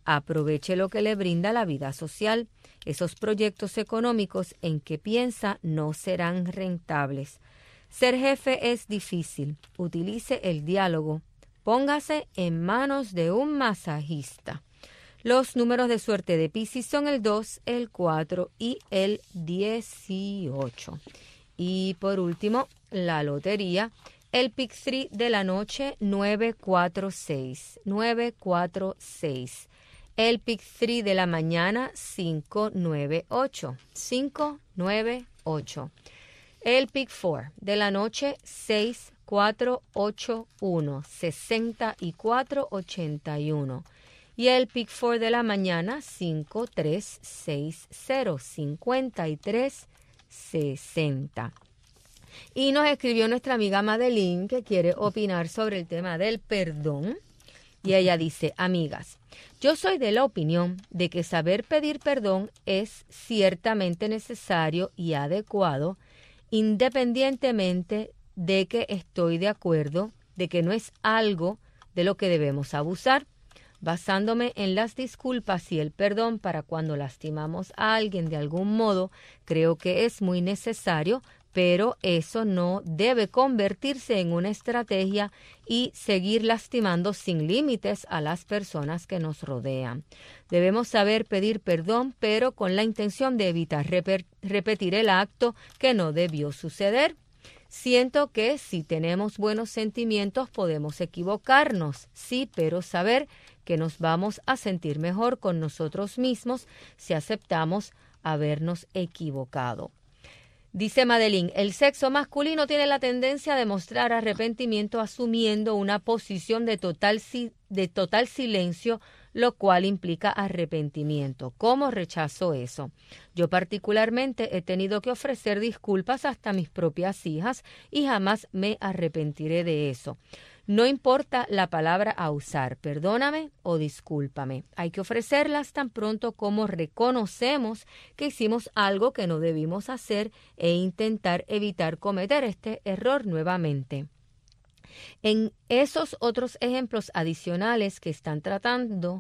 Aproveche lo que le brinda la vida social. Esos proyectos económicos en que piensa no serán rentables. Ser jefe es difícil. Utilice el diálogo. Póngase en manos de un masajista. Los números de suerte de Piscis son el 2, el 4 y el 18. Y por último, la lotería, el Pick 3 de la noche 946. 946. El Pick 3 de la mañana 598. 598. El Pick 4 de la noche 6481. 6481. Y el Pick 4 de la mañana 5360. 5360. Y nos escribió nuestra amiga Madeline, que quiere opinar sobre el tema del perdón. Y ella dice: amigas, yo soy de la opinión de que saber pedir perdón es ciertamente necesario y adecuado, independientemente de que estoy de acuerdo de que no es algo de lo que debemos abusar. Basándome en las disculpas y el perdón para cuando lastimamos a alguien de algún modo, creo que es muy necesario, pero eso no debe convertirse en una estrategia y seguir lastimando sin límites a las personas que nos rodean. Debemos saber pedir perdón, pero con la intención de evitar repetir el acto que no debió suceder. Siento que si tenemos buenos sentimientos podemos equivocarnos, sí, pero saber que nos vamos a sentir mejor con nosotros mismos si aceptamos habernos equivocado. Dice Madeline, el sexo masculino tiene la tendencia a mostrar arrepentimiento asumiendo una posición de total silencio, lo cual implica arrepentimiento. ¿Cómo rechazo eso? Yo particularmente he tenido que ofrecer disculpas hasta a mis propias hijas y jamás me arrepentiré de eso. No importa la palabra a usar, perdóname o discúlpame. Hay que ofrecerlas tan pronto como reconocemos que hicimos algo que no debimos hacer e intentar evitar cometer este error nuevamente. En esos otros ejemplos adicionales que están tratando,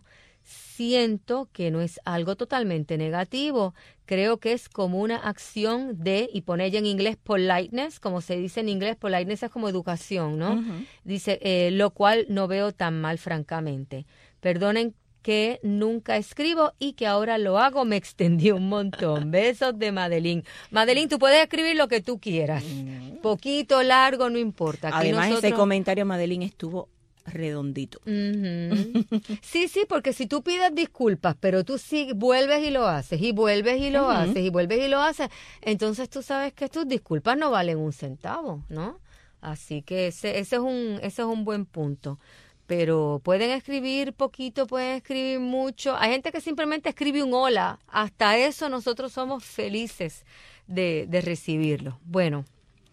siento que no es algo totalmente negativo. Creo que es como una acción de, y pone ella en inglés politeness, como se dice en inglés, politeness es como educación, ¿no? Uh-huh. Dice, lo cual no veo tan mal, francamente. Perdonen que nunca escribo y que ahora lo hago, me extendí un montón. Besos de Madeline. Madeline, tú puedes escribir lo que tú quieras. Poquito, largo, no importa. Aquí además, ese comentario, Madeline, estuvo redondito. Uh-huh. Sí, porque si tú pides disculpas, pero tú sí vuelves y lo haces, y vuelves y lo haces, y vuelves y lo haces, entonces tú sabes que tus disculpas no valen un centavo, ¿no? Así que ese es un buen punto. Pero pueden escribir poquito, pueden escribir mucho. Hay gente que simplemente escribe un hola. Hasta eso nosotros somos felices de recibirlo. Bueno,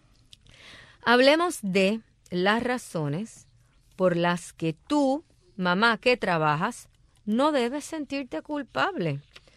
hablemos de las razones por las que tú, mamá que trabajas, no debes sentirte culpable.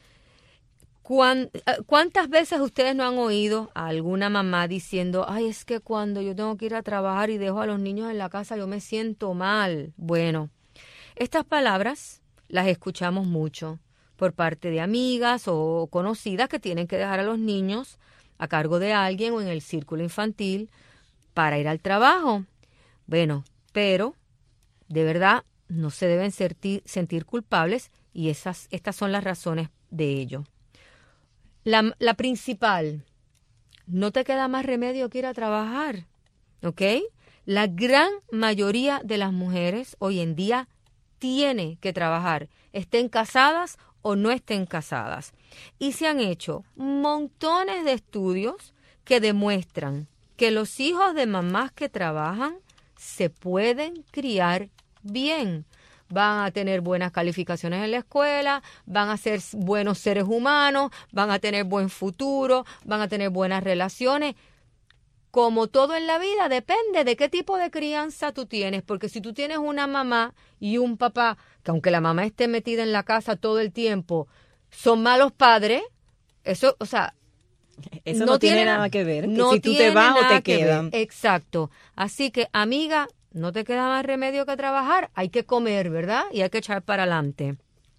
¿Cuántas veces ustedes no han oído a alguna mamá diciendo, ay, es que cuando yo tengo que ir a trabajar y dejo a los niños en la casa, yo me siento mal? Bueno, estas palabras las escuchamos mucho por parte de amigas o conocidas que tienen que dejar a los niños a cargo de alguien o en el círculo infantil para ir al trabajo. Bueno, pero de verdad no se deben sentir culpables y estas son las razones de ello. La principal, no te queda más remedio que ir a trabajar, ¿ok? La gran mayoría de las mujeres hoy en día tiene que trabajar, estén casadas o no estén casadas. Y se han hecho montones de estudios que demuestran que los hijos de mamás que trabajan se pueden criar bien. Van a tener buenas calificaciones en la escuela, van a ser buenos seres humanos, van a tener buen futuro, van a tener buenas relaciones. Como todo en la vida, depende de qué tipo de crianza tú tienes, porque si tú tienes una mamá y un papá, que aunque la mamá esté metida en la casa todo el tiempo, son malos padres, eso, o sea, eso no tiene nada que ver, que si tú te vas o te quedan. Exacto. Así que, amiga, no te queda más remedio que trabajar, hay que comer, ¿verdad? Y hay que echar para adelante.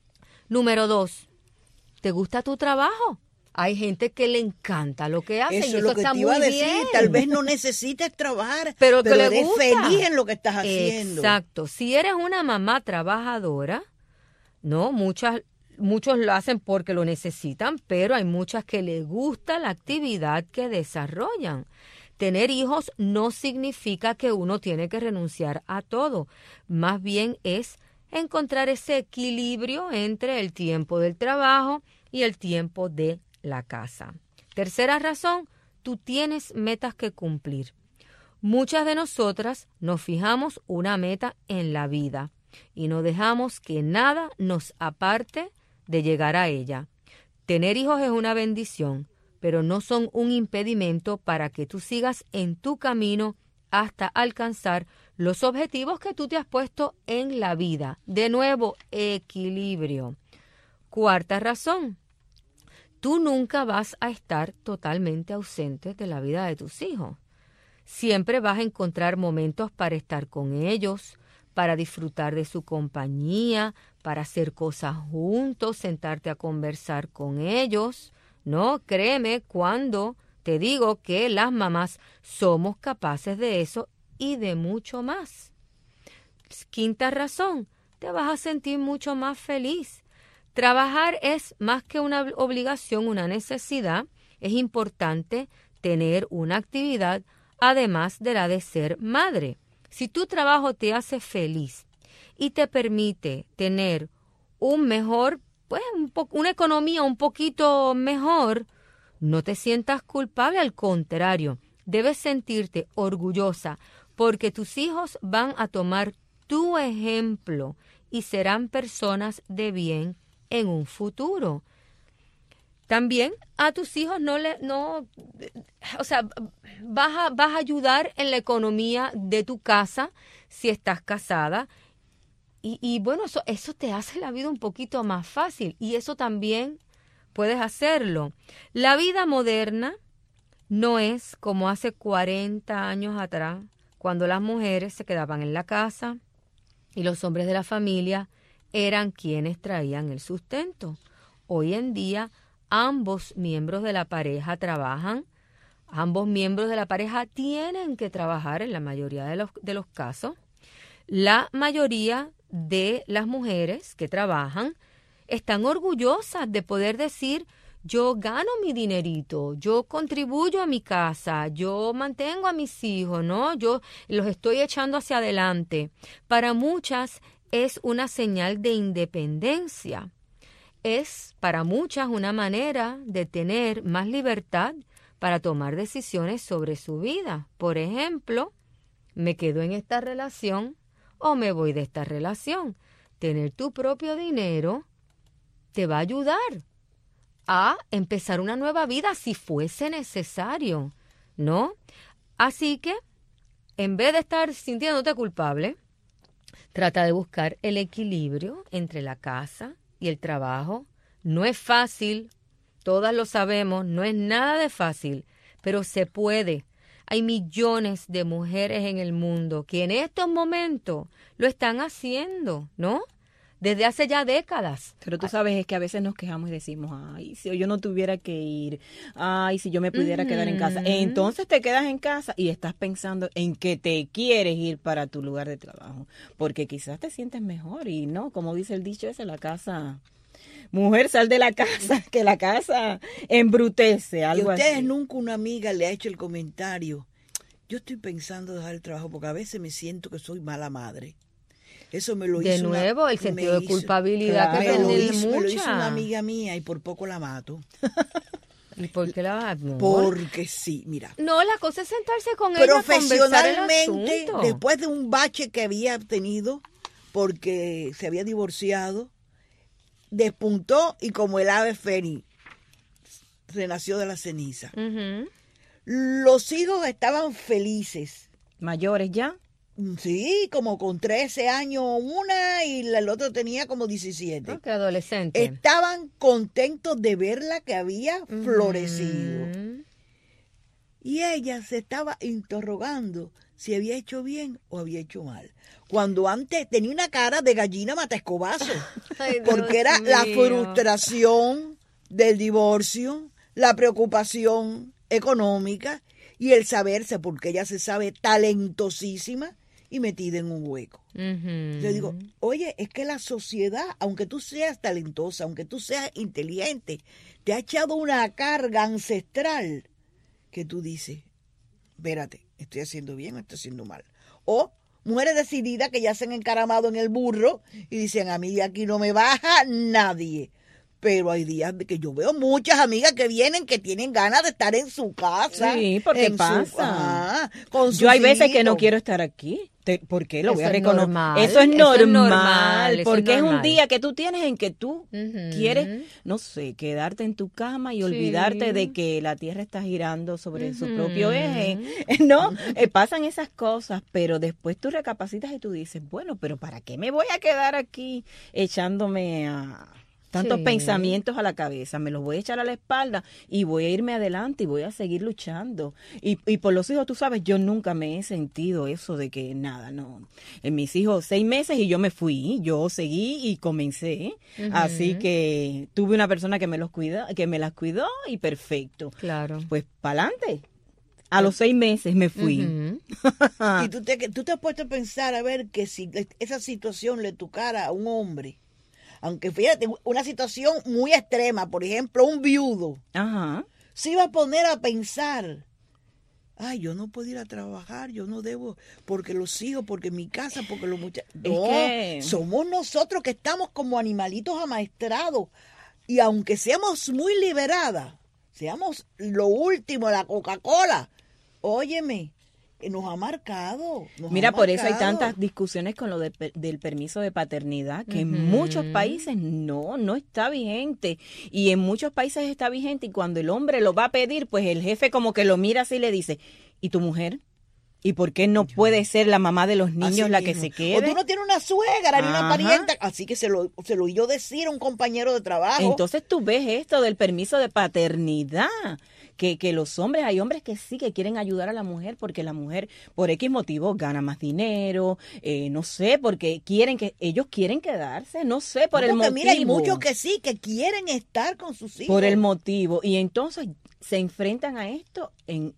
Número 2, ¿te gusta tu trabajo? Hay gente que le encanta lo que hace. Eso y es eso lo que está te iba muy a decir. bien. Tal vez no necesites trabajar, pero que le eres gusta. feliz en lo que estás haciendo. Exacto. Si eres una mamá trabajadora, ¿no? Muchos lo hacen porque lo necesitan, pero hay muchas que les gusta la actividad que desarrollan. Tener hijos no significa que uno tiene que renunciar a todo. Más bien es encontrar ese equilibrio entre el tiempo del trabajo y el tiempo de la casa. Tercera razón, tú tienes metas que cumplir. Muchas de nosotras nos fijamos una meta en la vida y no dejamos que nada nos aparte de llegar a ella. Tener hijos es una bendición, pero no son un impedimento para que tú sigas en tu camino hasta alcanzar los objetivos que tú te has puesto en la vida. De nuevo, equilibrio. Cuarta razón, tú nunca vas a estar totalmente ausente de la vida de tus hijos. Siempre vas a encontrar momentos para estar con ellos, para disfrutar de su compañía, para hacer cosas juntos, sentarte a conversar con ellos. No, créeme cuando te digo que las mamás somos capaces de eso y de mucho más. Quinta razón, te vas a sentir mucho más feliz. Trabajar es más que una obligación, una necesidad. Es importante tener una actividad, además de la de ser madre. Si tu trabajo te hace feliz y te permite tener un mejor, pues una economía un poquito mejor, no te sientas culpable, al contrario, debes sentirte orgullosa porque tus hijos van a tomar tu ejemplo y serán personas de bien en un futuro. También a tus hijos vas a ayudar en la economía de tu casa si estás casada. Y bueno, eso te hace la vida un poquito más fácil y eso también puedes hacerlo. La vida moderna no es como hace 40 años atrás, cuando las mujeres se quedaban en la casa y los hombres de la familia eran quienes traían el sustento. Hoy en día, ambos miembros de la pareja trabajan, ambos miembros de la pareja tienen que trabajar en la mayoría de los casos. La mayoría de las mujeres que trabajan están orgullosas de poder decir: yo gano mi dinerito, yo contribuyo a mi casa, yo mantengo a mis hijos, ¿no? Yo los estoy echando hacia adelante. Para muchas es una señal de independencia. Es para muchas una manera de tener más libertad para tomar decisiones sobre su vida. Por ejemplo, ¿me quedo en esta relación o me voy de esta relación? Tener tu propio dinero te va a ayudar a empezar una nueva vida si fuese necesario, ¿no? Así que, en vez de estar sintiéndote culpable, trata de buscar el equilibrio entre la casa y el trabajo. No es fácil, todas lo sabemos, no es nada de fácil, pero se puede. Hay millones de mujeres en el mundo que en estos momentos lo están haciendo, ¿no? Desde hace ya décadas. Pero tú sabes, es que a veces nos quejamos y decimos: ay, si yo no tuviera que ir, ay, si yo me pudiera quedar en casa. Entonces te quedas en casa y estás pensando en que te quieres ir para tu lugar de trabajo, porque quizás te sientes mejor y no, como dice el dicho ese, la casa... Mujer, sal de la casa, que la casa embrutece, algo así. ¿Y ustedes nunca una amiga le ha hecho el comentario: yo estoy pensando dejar el trabajo porque a veces me siento que soy mala madre? Eso me lo hizo. De nuevo, el sentido de culpabilidad que me lo mucha. hizo una amiga mía y por poco la mato. ¿Y por qué la mato? Porque sí, mira. No, la cosa es sentarse con ella, conversar el asunto. Después de un bache que había tenido porque se había divorciado, despuntó y como el ave fénix renació de la ceniza. Los hijos estaban felices. ¿Mayores ya? Sí, como con 13 años una y el otro tenía como 17. ¿No? Que adolescente. Estaban contentos de verla que había florecido. Y ella se estaba interrogando si había hecho bien o había hecho mal. Cuando antes tenía una cara de gallina mataescobazo, porque era la frustración del divorcio, la preocupación económica y el saberse, porque ella se sabe talentosísima y metida en un hueco. Yo digo, oye, es que la sociedad, aunque tú seas talentosa, aunque tú seas inteligente, te ha echado una carga ancestral que tú dices, espérate, ¿estoy haciendo bien o estoy haciendo mal? O mujeres decididas que ya se han encaramado en el burro y dicen, a mí de aquí no me baja nadie. Pero hay días que yo veo muchas amigas que vienen que tienen ganas de estar en su casa. Sí, porque pasa. Con sus yo hay veces hijitos. que no quiero estar aquí. ¿Por qué? Lo voy a reconocer. Normal. Eso es normal. Porque es un normal. día que tú tienes en que tú quieres, no sé, quedarte en tu cama y olvidarte de que la Tierra está girando sobre su propio eje. ¿No? Pasan esas cosas, pero después tú recapacitas y tú dices, bueno, pero ¿para qué me voy a quedar aquí echándome a tantos pensamientos a la cabeza? Me los voy a echar a la espalda y voy a irme adelante y voy a seguir luchando. Y por los hijos, tú sabes, yo nunca me he sentido eso de que nada, no. En mis hijos 6 meses y yo me fui, yo seguí y comencé. Así que tuve una persona que me las cuidó y perfecto. Claro. Pues para adelante. A los 6 meses me fui. Y tú te has puesto a pensar a ver que si esa situación le tocara a un hombre, aunque fíjate, una situación muy extrema, por ejemplo, un viudo, se iba a poner a pensar, ay, yo no puedo ir a trabajar, yo no debo, porque los hijos, porque mi casa, porque los muchachos. No, somos nosotros que estamos como animalitos amaestrados. Y aunque seamos muy liberadas, seamos lo último, la Coca-Cola, óyeme, nos ha marcado. Mira, por eso hay tantas discusiones con lo del permiso de paternidad, que en muchos países no está vigente. Y en muchos países está vigente y cuando el hombre lo va a pedir, pues el jefe como que lo mira así y le dice, ¿y tu mujer? ¿Y por qué no puede ser la mamá de los niños la que se quede? O tú no tienes una suegra ni una parienta, así que se lo oyó decir a un compañero de trabajo. Entonces tú ves esto del permiso de paternidad, que los hombres, hay hombres que sí que quieren ayudar a la mujer porque la mujer por X motivo gana más dinero, no sé, porque ellos quieren quedarse, no sé, por el motivo. Mira, hay muchos que sí, que quieren estar con sus hijos. Por el motivo, y entonces se enfrentan a esto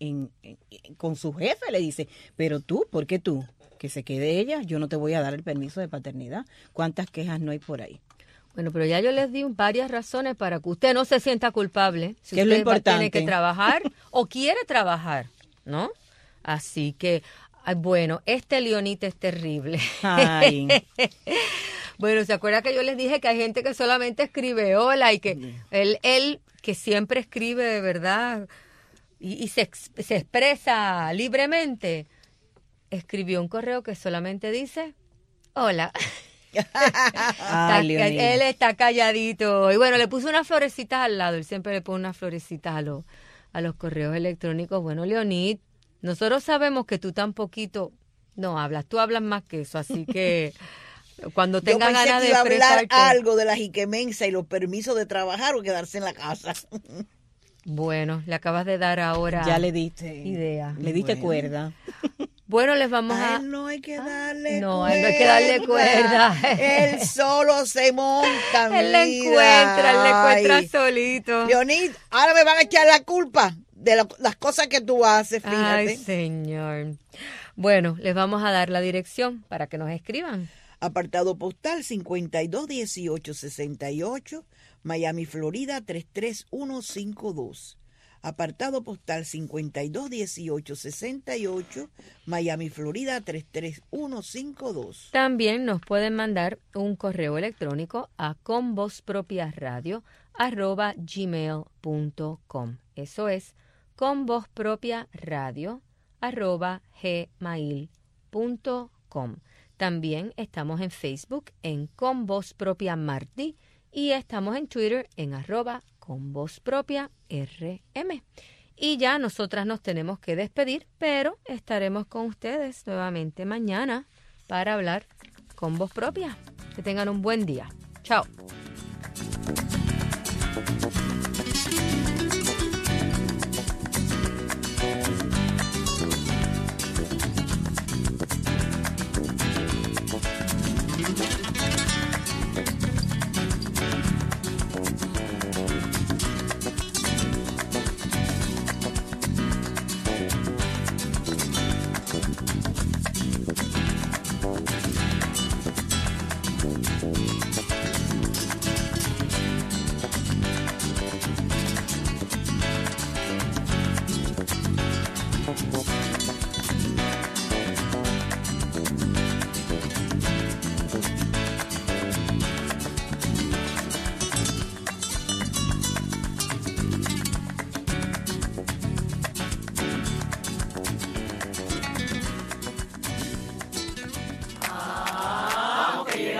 con su jefe, le dice, pero tú, ¿por qué tú? Que se quede ella, yo no te voy a dar el permiso de paternidad. ¿Cuántas quejas no hay por ahí? Bueno, pero ya yo les di varias razones para que usted no se sienta culpable. Si ¿qué es lo importante? Tiene que trabajar o quiere trabajar, ¿no? Así que, bueno, Leonita es terrible. Ay. Bueno, ¿se acuerda que yo les dije que hay gente que solamente escribe hola y que él que siempre escribe de verdad y se expresa libremente? Escribió un correo que solamente dice hola. Él está calladito y bueno, le puso unas florecitas al lado. Él siempre le pone unas florecitas a los correos electrónicos. Bueno, Leonid, nosotros sabemos que tú tan poquito no hablas, tú hablas más que eso, así que cuando tenga ganas de hablar algo de la jiquemensa y los permisos de trabajar o quedarse en la casa. Bueno, le acabas de dar ahora ya le diste idea, le diste cuerda. Bueno, les vamos a... No hay que darle no, cuerda. No hay que darle cuerda. Él solo se monta, él le encuentra solito. Leonid, ahora me van a echar la culpa de las cosas que tú haces, fíjate. Ay, señor. Bueno, les vamos a dar la dirección para que nos escriban. Apartado postal 521868, Miami, Florida 33152. Apartado postal 521868, Miami, Florida 33152. También nos pueden mandar un correo electrónico a convozpropiaradio@gmail.com. Eso es convozpropiaradio@gmail.com. También estamos en Facebook en Con Voz Propia Martí y estamos en Twitter en @convozpropiarm. Y ya nosotras nos tenemos que despedir, pero estaremos con ustedes nuevamente mañana para hablar con voz propia. Que tengan un buen día. Chao.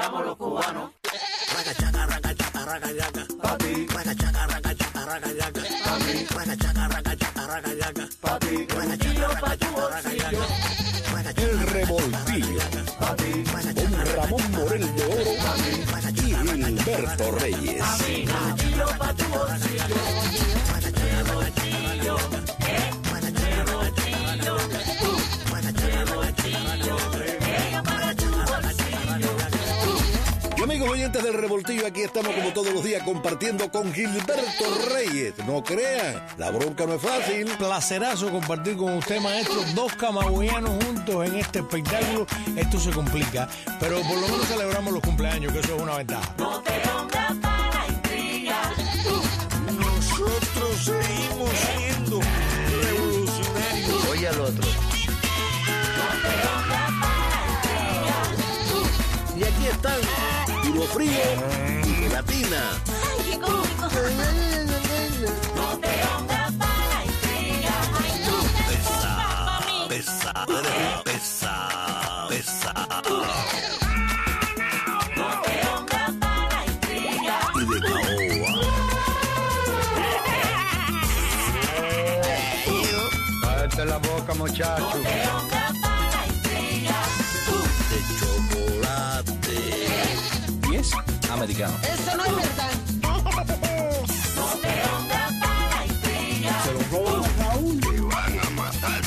estamos los cubanos. Ragachaca, ragachaca, ragachaca. Papi. Ragachaca, ragachaca, ragachaca. Papi. Ragachaca, ragachaca, ragachaca. Papi. Ragachaca, ragachaca, ragachaca. El Revoltillo. Con Ramón Morel de Oro y Gilberto Reyes. Y amigos oyentes del Revoltillo, aquí estamos como todos los días compartiendo con Gilberto Reyes. No crean, la bronca no es fácil. Placerazo compartir con usted, maestro, dos camagüeyanos juntos en este espectáculo. Esto se complica, pero por lo menos celebramos los cumpleaños, que eso es una ventaja. No te pongas para intrigar. Nosotros seguimos siendo revolucionarios. Oye al otro. No te pongas para intrigar. Y aquí están Tiro Frío y Latina. Ay, qué cómico. No te pongas para intrigar. Ay, no te pongas para mí. Pesa. No te pongas para intrigar. Y de Caoba. Cállate la boca, muchacho. No te pongas para intrigar. De chocolate. ¿Y es americano? Eso no es verdad. No te pongas para intrigar. Se lo roban a Raúl. Te van a matar.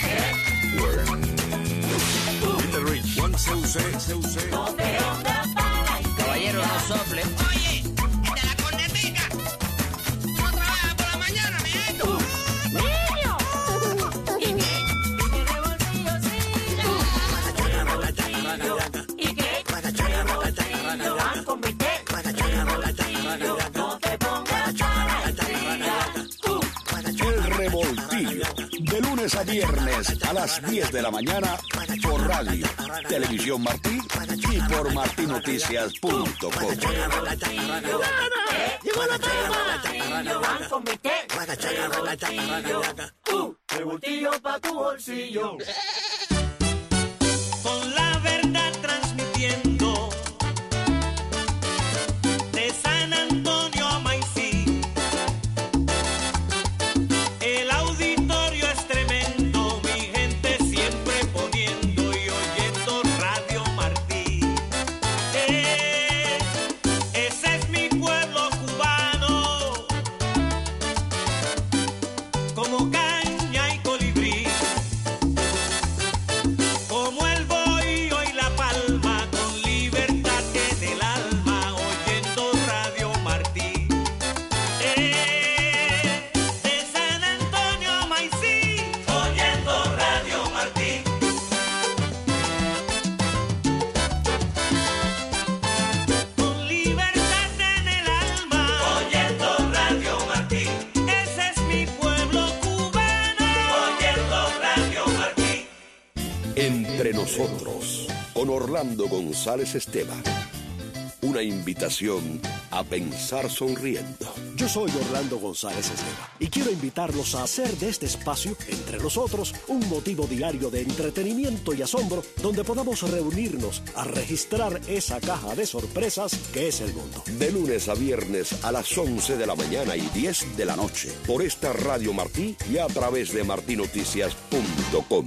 Peter Rich. Juan CUC. No te pongas para intrigar. Caballero, no sople. Oye, el de la cornetica. No trabaja por la mañana, mi hijo. ¡Niño! ¿Y qué? ¿Y qué revoltillo sigue? ¿Y qué? Revoltillo van con mi té. No te pongas para intrigar. El Revoltillo. De lunes a viernes a las 10 de la mañana por radio, Televisión Martí y por martinoticias.com. ¡Llegó la palma! Van con mi té. Revoltillo pa' tu bolsillo. Con la verdad transmitiendo de San Antonio a Maicí. El auditorio es tremendo, mi gente siempre poniendo y oyendo Radio Martí. Ese es mi pueblo cubano, como caña y colibrí. Como el bohío y la palma, con libertad en el alma, oyendo Radio Martí. De San Antonio a Maicí, oyendo Radio Martí. Con libertad en el alma, oyendo Radio Martí. Ese es mi pueblo cubano, oyendo Radio Martí. Entre nosotros, con Orlando González Esteban. Una invitación a pensar sonriendo. Yo soy Orlando González Esteban y quiero invitarlos a hacer de este espacio, Entre Nosotros, un motivo diario de entretenimiento y asombro donde podamos reunirnos a registrar esa caja de sorpresas que es el mundo. De lunes a viernes a las 11 de la mañana y 10 de la noche. Por esta Radio Martí y a través de martinoticias.com.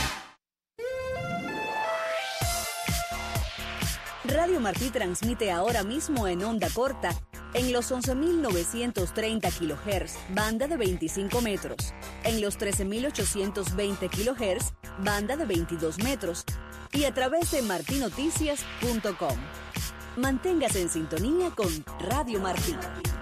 Radio Martí transmite ahora mismo en onda corta en los 11.930 kHz, banda de 25 metros, en los 13.820 kHz, banda de 22 metros, y a través de martinoticias.com. Manténgase en sintonía con Radio Martí.